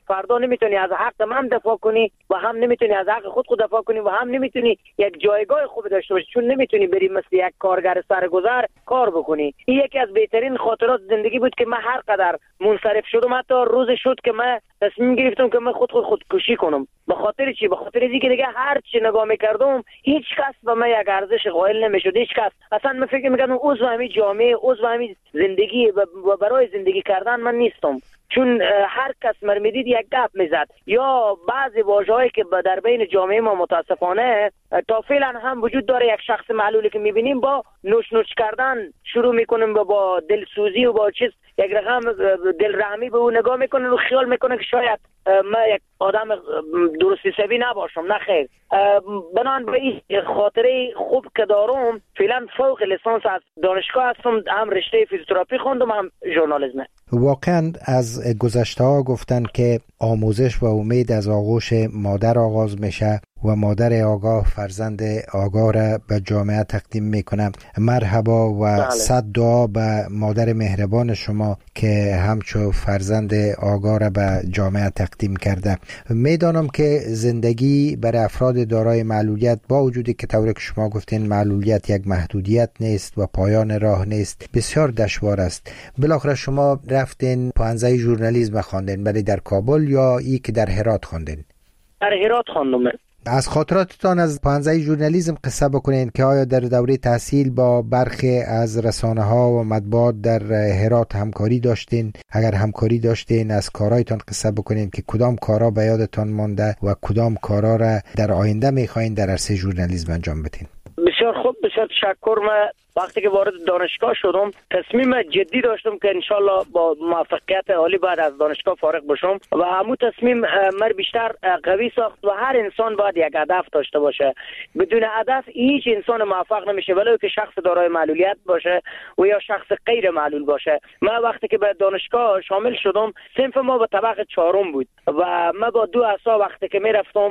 فردا نمیتونی از حق من دفاع کنی و هم نمیتونی از حق خود دفاع کنی و هم نمیتونی یک جایگاه خوب داشته باشی، چون نمیتونی بری مثل یک کارگر سرگذر کار بکنی. این یکی از بهترین خاطرات زندگی بود که من هر قدر منصرف شدم، حتی روز شد که من تصمیم گرفتم که من خودکشی کنم. به خاطر چی؟ به خاطر اینکه دیگه هر چی نگاه میکردم هیچ کس به من یک ارزش قائل نمیشد. هیچ کس اصلا من فکر میکردم عضو همین جامعه، عضو همین زندگی و برای زندگی کردن من نیستم. چون هر کس مرمیدید یک گپ میزد یا بعضی واژه‌هایی که در بین جامعه ما متاسفانه تا فعلا هم وجود داره. یک شخص معلولی که میبینیم با نوش کردن شروع میکنیم و با دلسوزی و با چیز یک رقم دلرحمی به اون نگاه میکنن و خیال میکنن که شاید من یک آدم درست حسابی نباشم. نه خیر. بنان به این خاطره خوب که دارم فعلا فوق لیسانس از دانشگاه هستم، هم رشته فیزیوتراپی خوندم هم ژورنالیسم. واقعا از گذشته ها گفتن که آموزش و امید از آغوش مادر آغاز میشه و مادر آگاه فرزند آگاه را به جامعه تقدیم میکنه. مرحبا و صد دعا به مادر مهربان شما که همچو فرزند آگاه را به جامعه تقدیم کرده. میدانم که زندگی برای افراد دارای معلولیت با وجودی که طوری که شما گفتین معلولیت یک محدودیت نیست و پایان راه نیست، بسیار دشوار است. بالاخره شما رفتین پانزه ژورنالیسم خواندین، ولی در کابل یا ای که در هرات خواندین؟ در هرات خواندم. از خاطراتتان از پانزه ژورنالیسم قصه بکنین که آیا در دوره تحصیل با برخی از رسانه ها و مطبوعات در هرات همکاری داشتین؟ اگر همکاری داشتین از کارایتان قصه بکنین که کدام کارا به یادتان مانده و کدام کارا را در آینده میخواین در عرصه ژورنالیسم انجام بدین؟ بسیار خوب، بسیار تشکر. من وقتی که وارد دانشگاه شدم تصمیم جدی داشتم که انشالله با موفقیت عالی بعد از دانشگاه فارغ بشم و همون تصمیم من بیشتر قوی ساخت و هر انسان باید یک هدف داشته باشه. بدون هدف هیچ انسان موفق نمیشه، ولو که شخص دارای معلولیت باشه و یا شخص غیر معلول باشه. من وقتی که به دانشگاه شامل شدم صنف ما به طبقه 4 بود و من با 2 عصا وقتی که میرفتم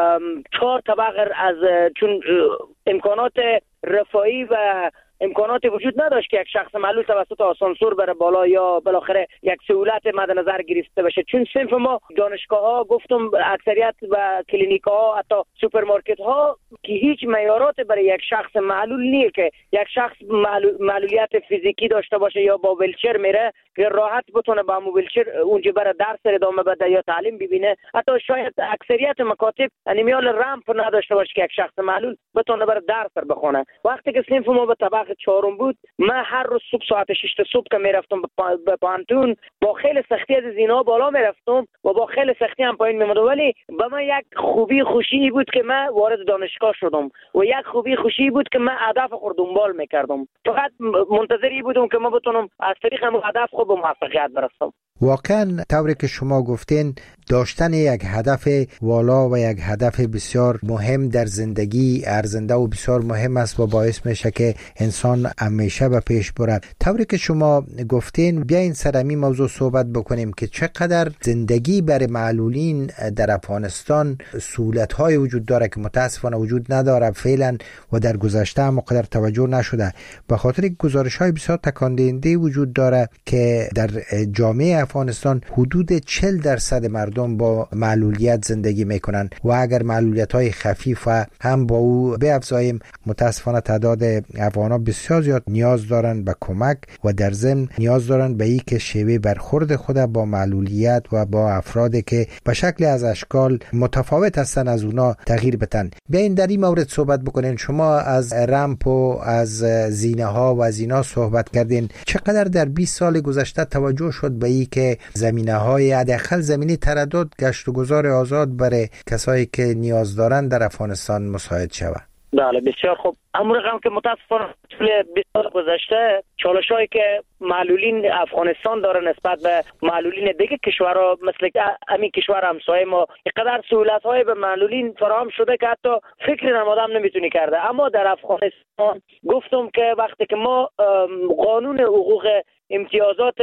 4 طبقه از چون امکانات رفاهی و امکانات وجود نداشت که یک شخص معلول توسط آسانسور بره بالا یا بالاخره یک سهولت مد نظر گرفته بشه. چون صنف ما دانشگاه ها گفتم اکثریت و کلینیک ها حتی سوپرمارکت ها که هیچ معیارات برای یک شخص معلول نیه که یک شخص معلولیت فیزیکی داشته باشه یا با ویلچر میره که راحت بتونه با ویلچر اونجا بره درس ادامه بده یا تعلیم ببینه. حتی شاید اکثریت مکاتب انیمیال رمپ نداشته باشه که یک شخص معلول بتونه بره درس بخونه. وقتی که صنف ما به طبقه 4 بود من هر روز صبح ساعت 6 صبح که میرفتم به پانتون با خیلی سختی از زینا بالا میرفتم و با خیلی سختی هم پایین میموندم، ولی به من یک خوبی خوشی بود که من وارد دانشگاه شدم و یک خوبی خوشی بود که من هدف خود دنبال میکردم. فقط منتظری بودم که من بتونم از طریق همون هدف خود به موفقیت برسم. واقعا طوری که شما گفتین داشتن یک هدف والا و یک هدف بسیار مهم در زندگی ارزنده و بسیار مهم است و باعث میشه که انسان همیشه به پیش بره. طوری که شما گفتین بیاین سر همین موضوع صحبت بکنیم که چقدر زندگی برای معلولین در افغانستان سهولت‌های وجود داره که متاسفانه وجود نداره فعلا و در گذشته هم قدر توجه نشده. به خاطر گزارش‌های بسیار تکان دهنده وجود داره که در جامعه افغانستان حدود 40% مردم با معلولیت زندگی میکنن و اگر معلولیت‌های خفیف هم با او بیفزاییم متاسفانه تعداد افغان‌ها بسیار زیاد نیاز دارن به کمک و در ضمن نیاز دارن به اینکه شیوه برخورد خود با معلولیت و با افرادی که به شکل از اشکال متفاوت هستن از اونا تغییر بدن. بیاین در این مورد صحبت بکنین. شما از رمپ و از زینه ها و از اینا صحبت کردین. چقدر در 20 سال گذشته توجه شد به این که زمینه های حداقل زمینی تردد گشت و گذار آزاد برای کسایی که نیاز دارن در افغانستان مساعد شود؟ بله بسیار خوب. همون رقم که متاسفانه طول 20 سال گذشته چالش‌هایی که معلولین افغانستان داره نسبت به معلولین دیگه کشورها مثل همین کشور همسایه ما اینقدر سهولت‌های به معلولین فراهم شده که حتی فکر نمادم نمیتونی کرده. اما در افغانستان گفتم که وقتی که ما قانون حقوق امتیازات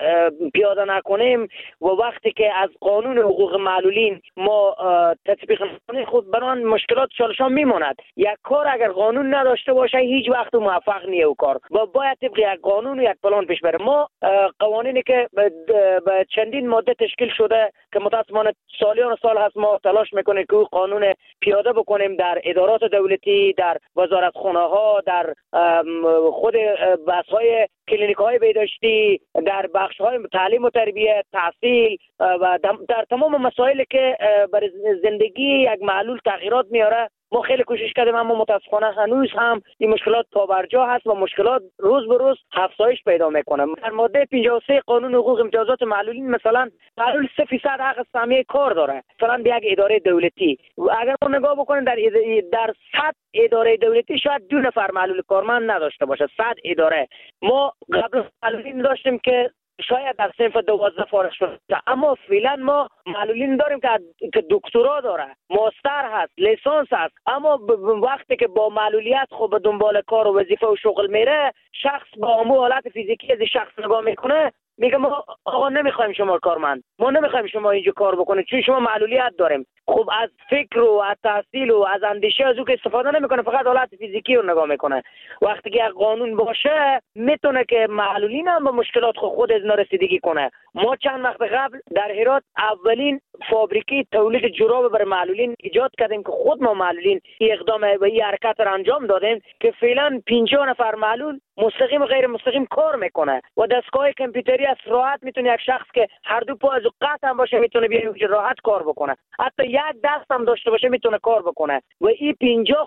پیاده نکنیم و وقتی که از قانون حقوق معلولین ما تطبیق نکنیم خود بران مشکلات چالشان میماند. یک کار اگر قانون نداشته باشه هیچ وقت موفق نیه و کار باید طبق یک قانون و یک پلان پیش بره. ما قوانینی که به چندین ماده تشکیل شده که متاسفانه سالیان سال هست ما تلاش میکنیم که قانون پیاده بکنیم در ادارات دولتی، در وزارتخانه ها، در خود بحث‌های کلینیک‌های بهداشتی، در بخش‌های تعلیم و تربیت، تحصیل و در تمام مسائلی که برای زندگی یک معلول تغییرات میاره ما خیلی کوشش کردیم، اما متاسفانه هنوز هم این مشکلات پابرجا هست و مشکلات روز به روز افزایش پیدا میکنه. در ماده 53 قانون حقوق امتیازات معلولین مثلا معلول 3% حق سهمیه کار داره مثلا به یک اداره دولتی. اگر ما نگاه بکنیم در 100 اداره دولتی شاید 2 نفر معلول کارمند نداشته باشه. 100 اداره ما قبل معلولین داشتیم که شاید در صنف 12 فارغ شده، اما فعلا ما معلولین داریم که دکترا داره، ماستر هست، لیسانس هست، اما وقتی که با معلولیت خب به دنبال کار و وظیفه و شغل میره شخص با همون حالت فیزیکی از شخص نگاه میکنه میگه ما آقا نمیخوایم شما کارمند، ما نمیخوایم شما اینجا کار بکنید چون شما معلولیت داریم. خب از فکر و از تحصیل و از اندیشه از او که استفاده نمیکنه، فقط حالت فیزیکی رو نگاه میکنه. وقتی که قانون باشه میتونه که معلولین هم به مشکلات خود از رسیدگی کنه. ما چند وقت قبل در هرات اولین فابریکی تولید جوراب برای معلولین ایجاد کردیم که خود ما معلولین اقدام و این حرکت را انجام دادیم که فعلا 50 نفر معلول مستقیم و غیر مستقیم کار میکنه و دستگاه کامپیوتری از راحت میتونه یک شخص که هر دو پا از قطع هم باشه میتونه بیاد راحت کار بکنه، حتی یک دست هم داشته باشه میتونه کار بکنه و این 50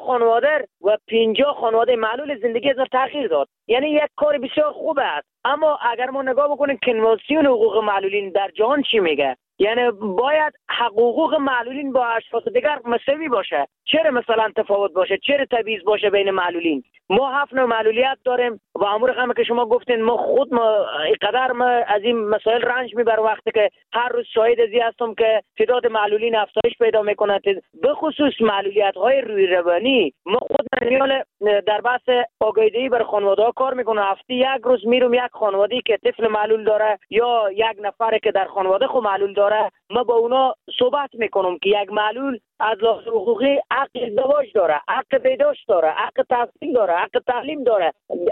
خانواده معلول زندگی از تغییر داد. یعنی یک کار بسیار خوب است. اما اگر ما نگاه بکنیم کنوانسیون حقوق معلولین در جهان چی میگه، یعنی باید حقوق معلولین با اشخاص دیگر مساوی باشه. چرا مثلا تفاوت باشه؟ چرا تبعیض باشه بین معلولین؟ ما 7 نوع معلولیت داریم و امور هم که شما گفتین ما اینقدر از این مسائل رنج میبرم وقتی که هر روز شاهد ازی هستم که تعداد معلولین افزایش پیدا میکنه، به خصوص معلولیت های روی روانی. ما خود در بحث آگاهی برای خانواده ها کار میکنه. هفته یک روز میرم یک خانواده‌ای که طفل معلول داره یا یک نفر که در خانواده خود معلول داره، ما با اونا صحبت میکنم که یک معلول از لحاظ حقوقی حق ازدواج داره، حق بهداشت داره، حق تحصیل داره، حق تعلیم داره،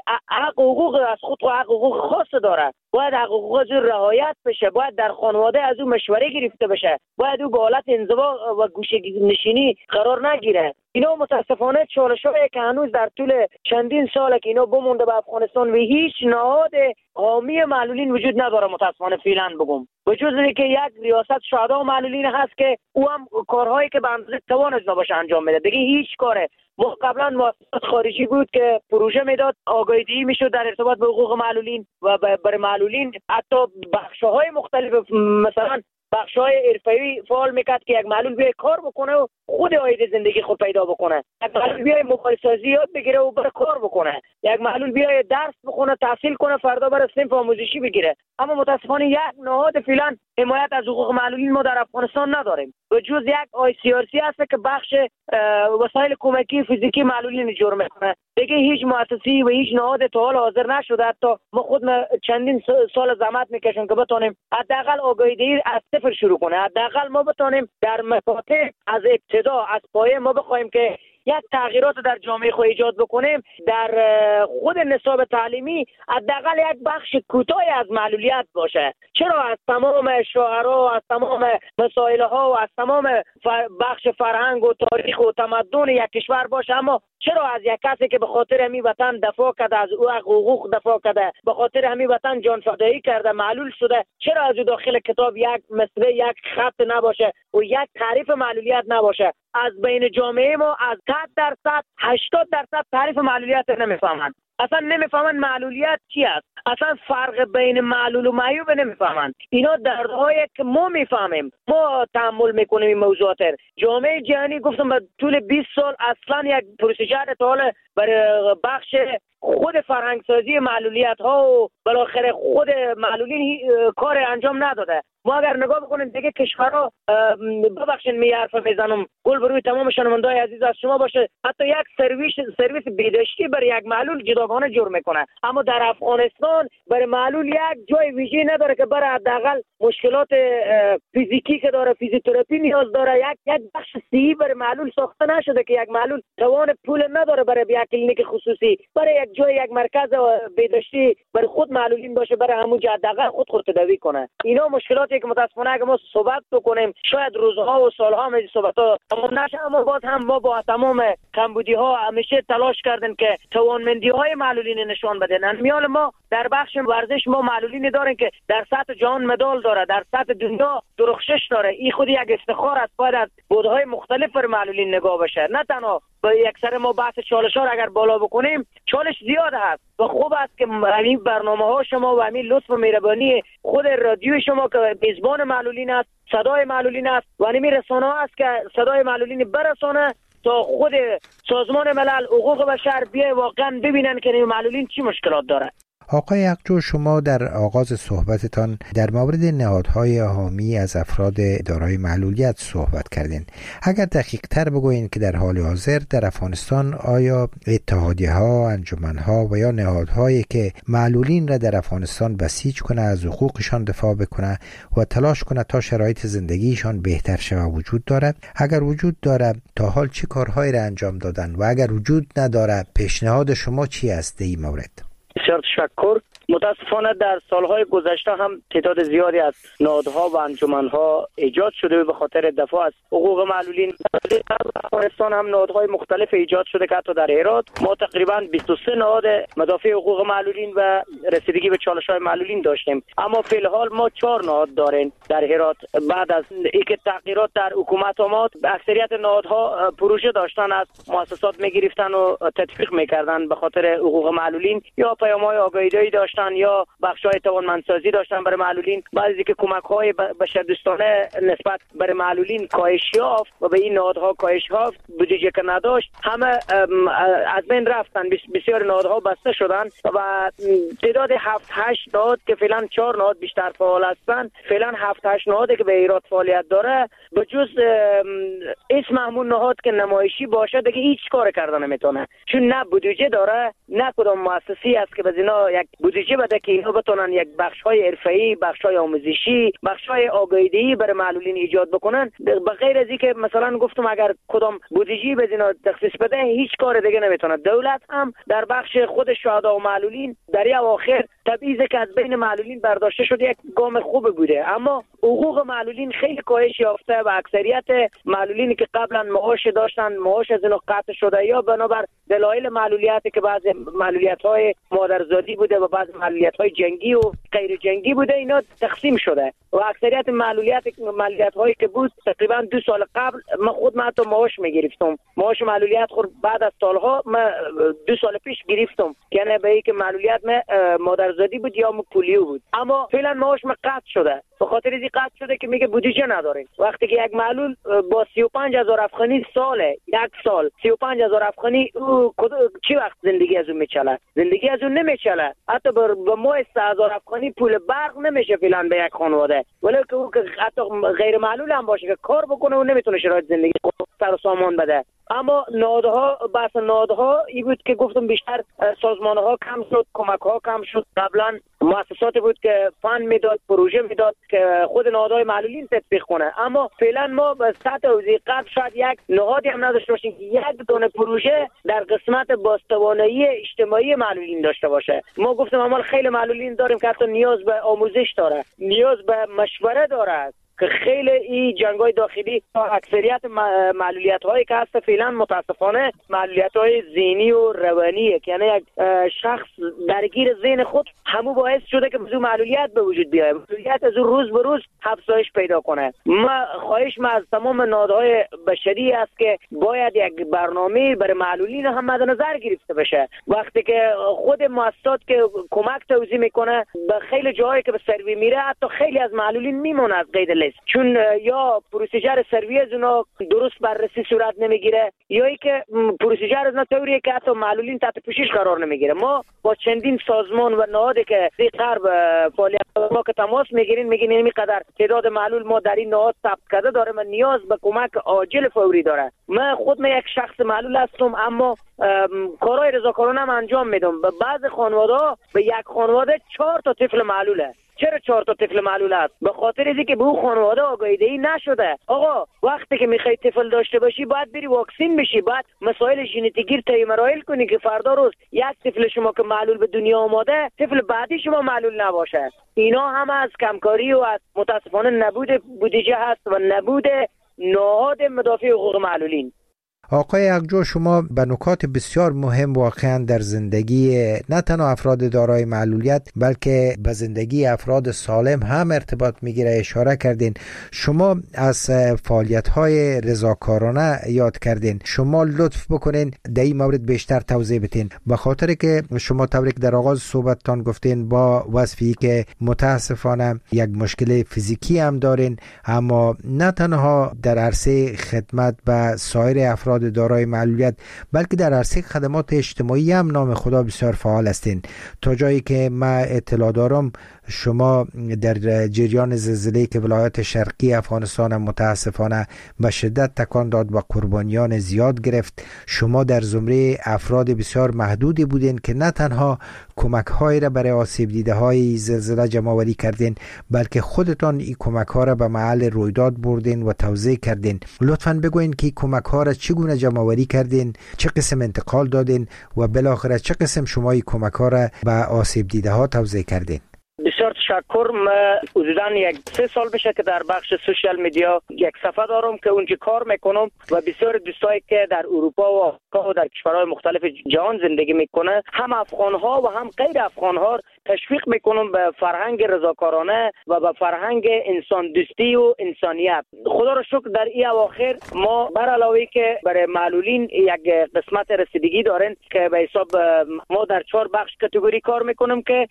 حق حقوق از خود و حق حقوق خاص داره. باید حق حقوق از رعایت بشه، باید در خانواده از او مشوره گرفته بشه، باید او به حالت انزوا و گوشه نشینی قرار نگیره. اینا متاسفانه چالش‌هایی که هنوز در طول چندین ساله که اینا بمونده به افغانستان و هیچ نهاد حامی معلولین وجود نداره. متاسفانه فعلا بگم وجود اینه که یک ریاست شهدا معلولین هست که او هم کارهایی که به اندازه توان از نباشه انجام میده، دیگه هیچ کاره. ما قبلا مؤسسات خارجی بود که پروژه میداد آگاهی میشد در ارتباط به حقوق معلولین و برای معلولین حتی بخش‌های مختلف مثلا بخش‌های حرفه‌ای فعال میکرد که یک معلول بیای کار بکنه و خود عاید زندگی خود پیدا بکنه، یک معلول بیای موبایل سازی یاد بگیره و بره کار بکنه، یک معلول بیای درس بخونه تحصیل کنه فردا بره صنف آموزشی بگیره. اما متاسفانه یک نهاد فعلا حمایت از حقوق معلولین ما در افغانستان نداریم. به جز یک ICRC هست که بخش وسایل کمکی فیزیکی معلولین جور میکنه، دیگه هیچ مؤسسه‌ای و هیچ نهاد تا حال حاضر نشده. حتی ما خود چندین سال زحمت میکشیم که بتونیم حداقل آگاهی از صفر شروع کنه، حداقل ما بتونیم در مکاتب از ابتدا از پایه ما بخوایم که یک تغییرات در جامعه خود ایجاد بکنیم. در خود نصاب تعلیمی حداقل یک بخش کوتاهی از معلولیت باشه. چرا از تمام شاعرها، از تمام مسائل ها و از تمام بخش فرهنگ و تاریخ و تمدن یک کشور باشه، اما چرا از یک کسی که به خاطر همین وطن دفاع کرده، از او حقوق دفاع کرده، به خاطر همین وطن جان فدایی کرده، معلول شده، چرا از او داخل کتاب یک مصرع، یک خط نباشه و یک تعریف معلولیت نباشه؟ از بین جامعه ما از 100% 80% تعریف معلولیت نمیفهمند. اصلا نمیفهمن معلولیت چی است، اصلا فرق بین معلول و معیوب نمیفهمن. اینا دردهایی که ما میفهمیم، ما تحمل میکنیم این موضوعات. جامعه جهانی گفتم به طول 20 سال اصلا یک پروسیجر تا حال برای بخش خود فرهنگسازی معلولیت ها و بالاخره خود معلولین کار انجام نداده. ما اگر نگاه بکنیم دیگه کشورها، ببخشید می حرف میزنم، گل بروی تمام شنونده‌های عزیز از شما باشه، حتی یک سرویس بهداشتی برای یک معلول جداگانه جور میکنه. اما در افغانستان برای معلول یک جای ویژه نداره که برای حداقل مشکلات فیزیکی که داره، فیزیوتراپی نیاز داره. یک بخش صحی برای معلول ساخته نشده که یک معلول توان پول نداره برای یک کلینیک خصوصی، برای یک جای یک مرکز بهداشتی برای خود معلولین باشه، برای همون حداقل خود تداوی کنه. اینا مشکلاتی که متاسفانه اگه ما صحبت بکنیم شاید روزها و سالها هم صحبت‌ها تمام نشه، اما باز هم ما با تمام کمبودی‌ها همیشه تلاش کردیم که توانمندی‌های معلولین نشان بدن. میال ما در بخش ورزش ما معلولینی داریم که در سطح جهان مدال داره، در سطح دنیا درخشش داره. این خود یک افتخار است، باید از بودهای مختلف بر معلولین نگاه بشه. نه تنها با یکسر ما بحث چالش‌ها اگر بالا بکنیم، چالش زیاد هست و خوب است که همین برنامه‌ها شما و همین لطف و مهربانی خود رادیو شما که میزبان معلولین است، صدای معلولین است و همین رسانه‌ها است که صدای معلولین برسانه تا خود سازمان ملل حقوق بشر بیای واقعا ببینن که معلولین چی مشکلات داره. آقای یقجو، شما در آغاز صحبتتان در مورد نهادهای حامی از افراد دارای معلولیت صحبت کردین. اگر دقیق تر بگوین که در حال حاضر در افغانستان آیا اتحادیه‌ها، انجمن‌ها و یا نهادهایی که معلولین را در افغانستان بسیج کنه، از حقوقشان دفاع بکنه و تلاش کنه تا شرایط زندگیشان بهتر شود وجود دارد؟ اگر وجود داره تا حال چه کارهایی را انجام دادن و اگر وجود نداره پیشنهاد شما چی است در این مورد؟ بسیار تشکر. متاسفانه در سالهای گذشته هم تعداد زیادی از نهادها و انجمنها ایجاد شده به خاطر دفاع از حقوق معلولین. در افغانستان هم نهادهای مختلف ایجاد شده که حتی در هرات ما تقریبا 23 نهاد مدافع حقوق معلولین و رسیدگی به چالش‌های معلولین داشتیم. اما فی الحال ما 4 نهاد داریم در هرات. بعد از اینکه تغییرات در حکومت آمد، اکثریت نهادها پروژه داشتن، از مؤسسات می‌گرفتن و تطبیق می‌کردن به خاطر حقوق معلولین، یا پیام‌های آگاهی‌دهی داشتن یا بخش‌های توانمندسازی داشتن برای معلولین. بعضی که کمک‌های بشردوستانه نسبت برای معلولین کاهش یافت و به این نهادها کاهش یافت، بودجه که نداشت همه از بین رفتن. بسیار نهادها بسته شدن و تعداد 7-8 نهاد که فعلا 4 نهاد بیشتر فعال هستن، فعلا 7-8 نهادی که به ایراد فعالیت داره، به جز اسم همون نهاد که نمایشی باشه دیگه هیچ کار کردن نمیتونه، چون نه بودجه داره، نه کدام مؤسسه‌ای است که بزینا یک بودجه بده که اینا بتونن یک بخش‌های حرفه‌ای، بخش‌های آموزشی، بخش‌های آگاهی‌دهی برای معلولین ایجاد بکنن. به غیر از اینکه مثلا گفتم اگر کدام بودجه بزینا تخصیص بده هیچ کار دیگه نمیتونه. دولت هم در بخش خود شهدا و معلولین در اواخر تبعیضی که از بین معلولین برداشته شده یک گام خوب بوده، اما حقوق معلولین خیلی کاهش یافته و اکثریت معلولینی که قبلا معاش داشتن معاش از اینا قطع شده، یا بنابر دلایل معلولیتی که بعض معلولیت‌های مادرزادی بوده و بعض معلولیت‌های جنگی و غیر جنگی بوده، اینا تقسیم شده و اکثریت معلولیت‌هایی که بود تقریبا 2 سال قبل من حتی معاش می‌گرفتم. معاش معلولیت خود بعد از سالها من 2 سال پیش گرفتم، یعنی به اینکه معلولیت مادرزادی بود یا پولیو بود، اما فعلا معاش قطع شده. به خاطر این قطع شده که میگه بودجه نداریم. وقتی که یک معلول با 35,000 افغانی ساله، یک سال 35,000 افغانی چی وقت زندگی از اون میچله؟ زندگی از اون نمیچله. حتی با ماه 3,000 افغانی پول برق نمیشه فعلا به یک خانواده، ولی که حتی غیر معلول هم باشه که کار بکنه و نمیتونه شرایط زندگی سر و سامان بده. اما نهادها، بحث نهادها این بود که گفتم بیشتر سازمانها کم شد، کمک‌ها کم شد. قبلا مؤسساتی بود که فند میداد، پروژه میداد که خود نهادهای معلولین تطبیق کنه، اما فعلا ما به سطح حوزه قبل شاید یک نهادی هم نداشته باشیم که یک دونه پروژه در قسمت بازتوانایی اجتماعی معلولین داشته باشه. ما گفتم اما خیلی معلولین داریم که حتی نیاز به آموزش داره، نیاز به مشوره داره، که خیلی این جنگ‌های داخلی اکثریت معلولیت‌هایی که هست فعلا متاسفانه معلولیت‌های ذهنی و روانیه، که یعنی یک شخص درگیر ذهن خود همو باعث شده که موضوع معلولیت به وجود بیاد، معلولیت از روز به روز افزایش پیدا کنه. ما خواهش از تمام نهادهای بشری است که باید یک برنامه برای معلولین هم مد نظر گرفته بشه. وقتی که خود مؤسسات که کمک توزیع میکنه به خیلی جاهایی که به سروی میره، حتی خیلی از معلولین میمونه از قید نیست، چون یا پروسیجر سرویس اونا درست بررسی صورت نمیگیره یا ای که پروسیجر اونا طوریه که حتی معلولین تحت پوشش قرار نمیگیره. ما با چندین سازمان و نهادی که زی غرب فعالیت ما که تماس میگیرین، میگین اینقدر تعداد معلول ما در این نهاد ثبت کرده داره و نیاز به کمک عاجل فوری داره. من خود یک شخص معلول هستم، اما کارهای رضاکارانه انجام میدم. به بعض خانواده، به یک خانواده 4 تا طفل معلوله. چرا 4 تا طفل معلول است؟ به خاطر اینکه به اون خانواده آگاهی دهی نشده. آقا وقتی که میخوای طفل داشته باشی باید بری واکسین بشی، باید مسائل ژنتیکی طی مراحل کنی که فردا روز یک طفل شما که معلول به دنیا آماده، طفل بعدی شما معلول نباشه. اینا هم از کمکاری و از متاسفانه نبود بودجه هست و نبود نهاد مدافع حقوق معلولین. آقای اقجو، شما به نکات بسیار مهم واقعا در زندگی نه تنها افراد دارای معلولیت بلکه به زندگی افراد سالم هم ارتباط میگیره اشاره کردین. شما از فعالیت‌های رضاکارانه یاد کردین، شما لطف بکنین در این مورد بیشتر توضیح بدین، به خاطر که شما طوری که در آغاز صحبتتان گفتین با وصفی که متاسفانه یک مشکل فیزیکی هم دارین، اما نه تنها در عرصه خدمت به سایر افراد دارای معلولیت بلکه در عرصه خدمات اجتماعی هم نام خدا بسیار فعال هستین. تا جایی که من اطلاع دارم شما در جریان زلزله‌ای که ولایت شرقی افغانستان متاسفانه به شدت تکان داد و قربانیان زیاد گرفت، شما در زمره افراد بسیار محدودی بودین که نه تنها کمک‌هایی را برای آسیب دیده‌های زلزله جمع‌آوری کردین بلکه خودتان این کمک‌ها را به محل رویداد بردین و توزیع کردین. لطفاً بگوین که کمک‌ها را چگونه جمع‌آوری کردین، چه قسم انتقال دادین و بالاخره چه قسم شما این کمک‌ها را به آسیب دیده‌ها توزیع کردین. بسیار تشکر. من حدوداً 3 سال بشه که در بخش سوشال میدیا یک صفحه دارم که اونجا کار میکنم و بسیار دوستایی که در اروپا و آمریکا و در کشورهای مختلف جهان زندگی میکنه، هم افغان‌ها و هم غیر افغان‌ها تشویق میکنم به فرهنگ رضاکارانه و به فرهنگ انسان دوستی و انسانیت. خدا را شکر در این اواخر ما بر علاوه که برای معلولین یک قسمت رسیدگی دارن که به حساب ما در 4 بخش کاتگوری کار میکنم که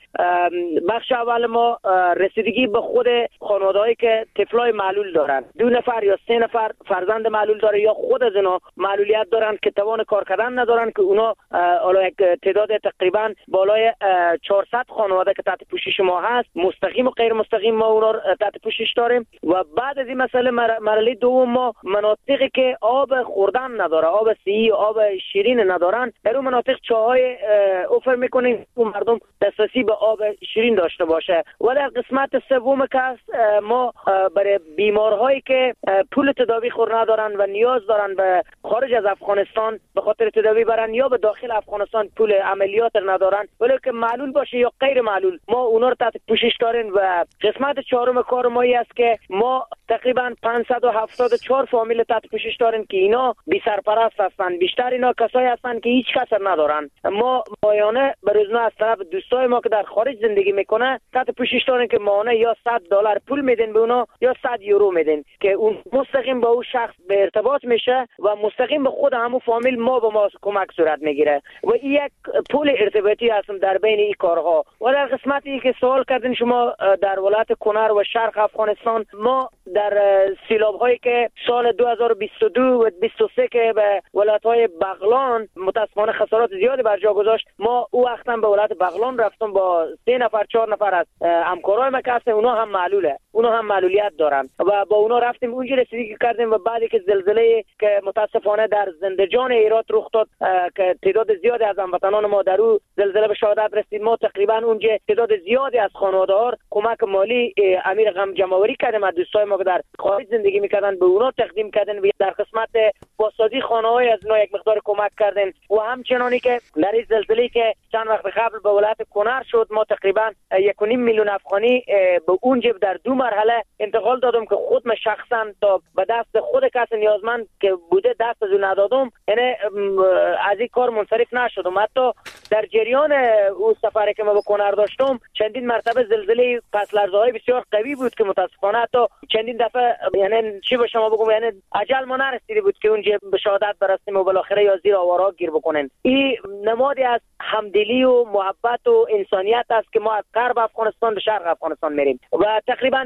بخش اول ما رسیدگی به خود خانواده‌ای که طفلای معلول دارن، 2 نفر یا 3 نفر فرزند معلول داره یا خود از اینا معلولیت دارن که توان کار کردن ندارن، که اونا حالا یک تعداد تقریبا بالای 400 خانواده که تحت پوشش ما هست، مستقیم و غیر مستقیم ما اونا تحت پوشش داریم. و بعد از این مسئله مرحله دوم ما مناطقی که آب خوردن نداره، آب سیی و آب شیرین ندارن، در اون مناطق چاهای اوفر میکنیم و مردم دسترسی به آب شیرین داشته باشه. و در قسمت سوم که ما برای بیمارهایی که پول تداوی خور ندارن و نیاز دارن به خارج از افغانستان به خاطر تداوی برن یا به داخل افغانستان پول عملیات ندارن ولی که معلول باشه یا غیر معلول، ما اونا رو تحت پوشش داریم. و قسمت چهارم کار ما است که ما تقریبا 574 فامیل تحت پوشش داریم که اینا بی سرپرست هستن. بیشتر اینا کسایی هستن که هیچ کس ندارن. ما ماهانه به روزانه از طرف دوستای ما که در خارج زندگی میکنه تحت پوشش داریم که ماهانه یا $100 پول میدن به اونا یا 100 یورو میدن که اون مستقیم با اون شخص به ارتباط میشه و مستقیم به خود همون فامیل ما به ما کمک صورت میگیره و این یک پول ارتباطی هستم در بین این کارها. و در قسمتی که سوال کردین شما در ولایت کنر و شرق افغانستان، ما در سیلاب هایی که سال 2022 و 23 که به ولایت های بغلان متاسفانه خسارات زیادی بر جا گذاشت، ما او وقت هم به ولایت بغلان رفتم با 3 نفر 4 نفر از همکارای ما که هستن، اونا هم معلوله، اونا هم معلولیت دارن و با اونا رفتیم اونجا رسیدگی کردیم. و بعدی که زلزله که متاسفانه در زندجان هرات رخ داد که تعداد زیادی از هموطنان ما در اون زلزله به شهادت رسید، ما تقریبا اونجا تعداد زیادی از خانواده‌ها کمک مالی امیر غم جمع‌آوری کردیم از دوستای ما که در خارج زندگی می‌کردن، به اونا تقدیم کردن و در قسمت بازسازی خانه‌های از اونا یک مقدار کمک کردن. و همچنانی که در این زلزله‌ای که چند وقت قبل به ولایت کنر شد، ما تقریبا 1.5 میلیون افغانی به اونجا در 2 مرحله انتقال دادم که خود من شخصا تا به دست خود کس نیازمند که بوده دست از اون ندادم، یعنی از این کار منصرف نشدم. حتی در جریان اون سفری که ما به کنر داشتم چندین مرتبه زلزله پس لرزه‌های بسیار قوی بود که متاسفانه حتی چندین دفعه یعنی چی به شما بگم، یعنی اجل ما نرسیده بود که اونجا به شهادت برسیم و بالاخره یا زیر آوارها گیر بکنن. این نمادی از همدلی و محبت و انسانیت است که ما از غرب افغانستان به شرق افغانستان میریم و تقریبا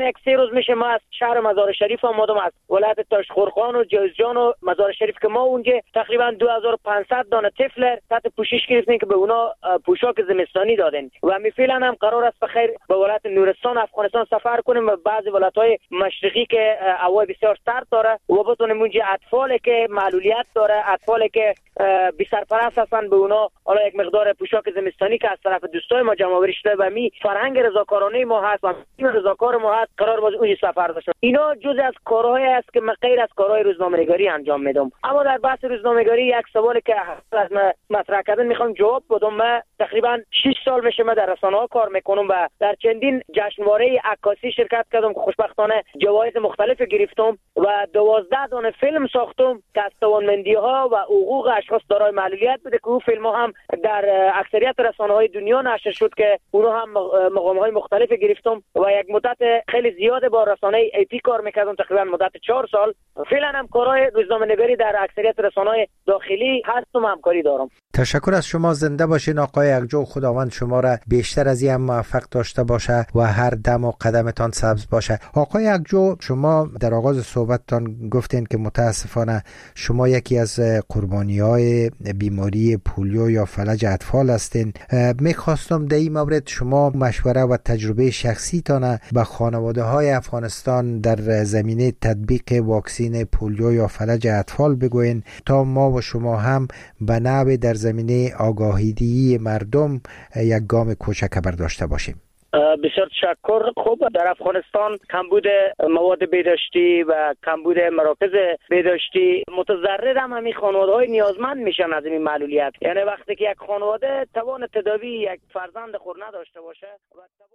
یک 3 روز میشه ما از شهر مزار شریف آمدم، از ولایت تاشقرغان و جوزجان و مزار شریف که ما اونجا تقریبا 2500 دانه طفل تحت پوشش گرفتیم که به اونا پوشاک زمستانی دادن و می فعلا هم قرار است بخیر به ولایت نورستان افغانستان سفر کنیم و بعضی ولایت‌های مشرقی که هوا بسیار سرد داره و بتونیم اونجا اطفالی که معلولیت داره، اطفالی که بی سرپرست هستن به اونا حالا یک مقدار پوشاک زمستانی که از طرف دوستای ما جمع آوری شده و می فرهنگ رضاکارانه ما هست و تیم رضاکار ما هست قرار باز اونجا سفر داشته. اینا جزء از کارهایی است که من غیر از کارهای روزنامه‌نگاری انجام میدم. اما در بحث روزنامه‌نگاری یک سوالی که از مطرح کردن میخوام جواب بدم. من تقریبا 6 سال میشه من در رسانه‌ها کار میکنم و در چندین جشنواره عکاسی شرکت کردم که خوشبختانه جوایز مختلف گرفتم و 12 دانه فیلم ساختم که از توانمندی‌ها و حقوق اشخاص دارای معلولیت بوده که اون فیلم‌ها هم در اکثریت رسانه‌های دنیا نشر شد که اونها هم مقام‌های مختلف گرفتم و یک مدت خیلی زیاد با رسانه ای پی کار میکردم، تقریبا مدت 4 سال. فعلا هم کارهای روزنامه‌نگاری در اکثریت رسانه‌های داخلی هستم، همکاری دارم. تشکر از شما. زنده باشین آقای اکجو. خداوند شما را بیشتر از این موفق داشته باشه و هر دم و قدمتان سبز باشه. آقای اکجو، شما در آغاز صحبتتان گفتین که متاسفانه شما یکی از قربانی‌های بیماری پولیو یا فلج اطفال هستین. میخواستم در این مورد شما مشوره و تجربه شخصی تان به خانواده‌های افغانستان در زمینه تطبیق واکسین پولیو یا فلج اطفال بگوین تا ما و شما هم به نحو در زمینه آگاهی‌دهی مردم یک گام کوچک برداشته باشیم. بسیار تشکر. خوب، در افغانستان کمبود مواد بهداشتی و کمبود مراکز بهداشتی متضرر هم همین خانواده‌های نیازمند میشن از این معلولیت. یعنی وقتی که یک خانواده توان تداوی یک فرزند خود نداشته باشه و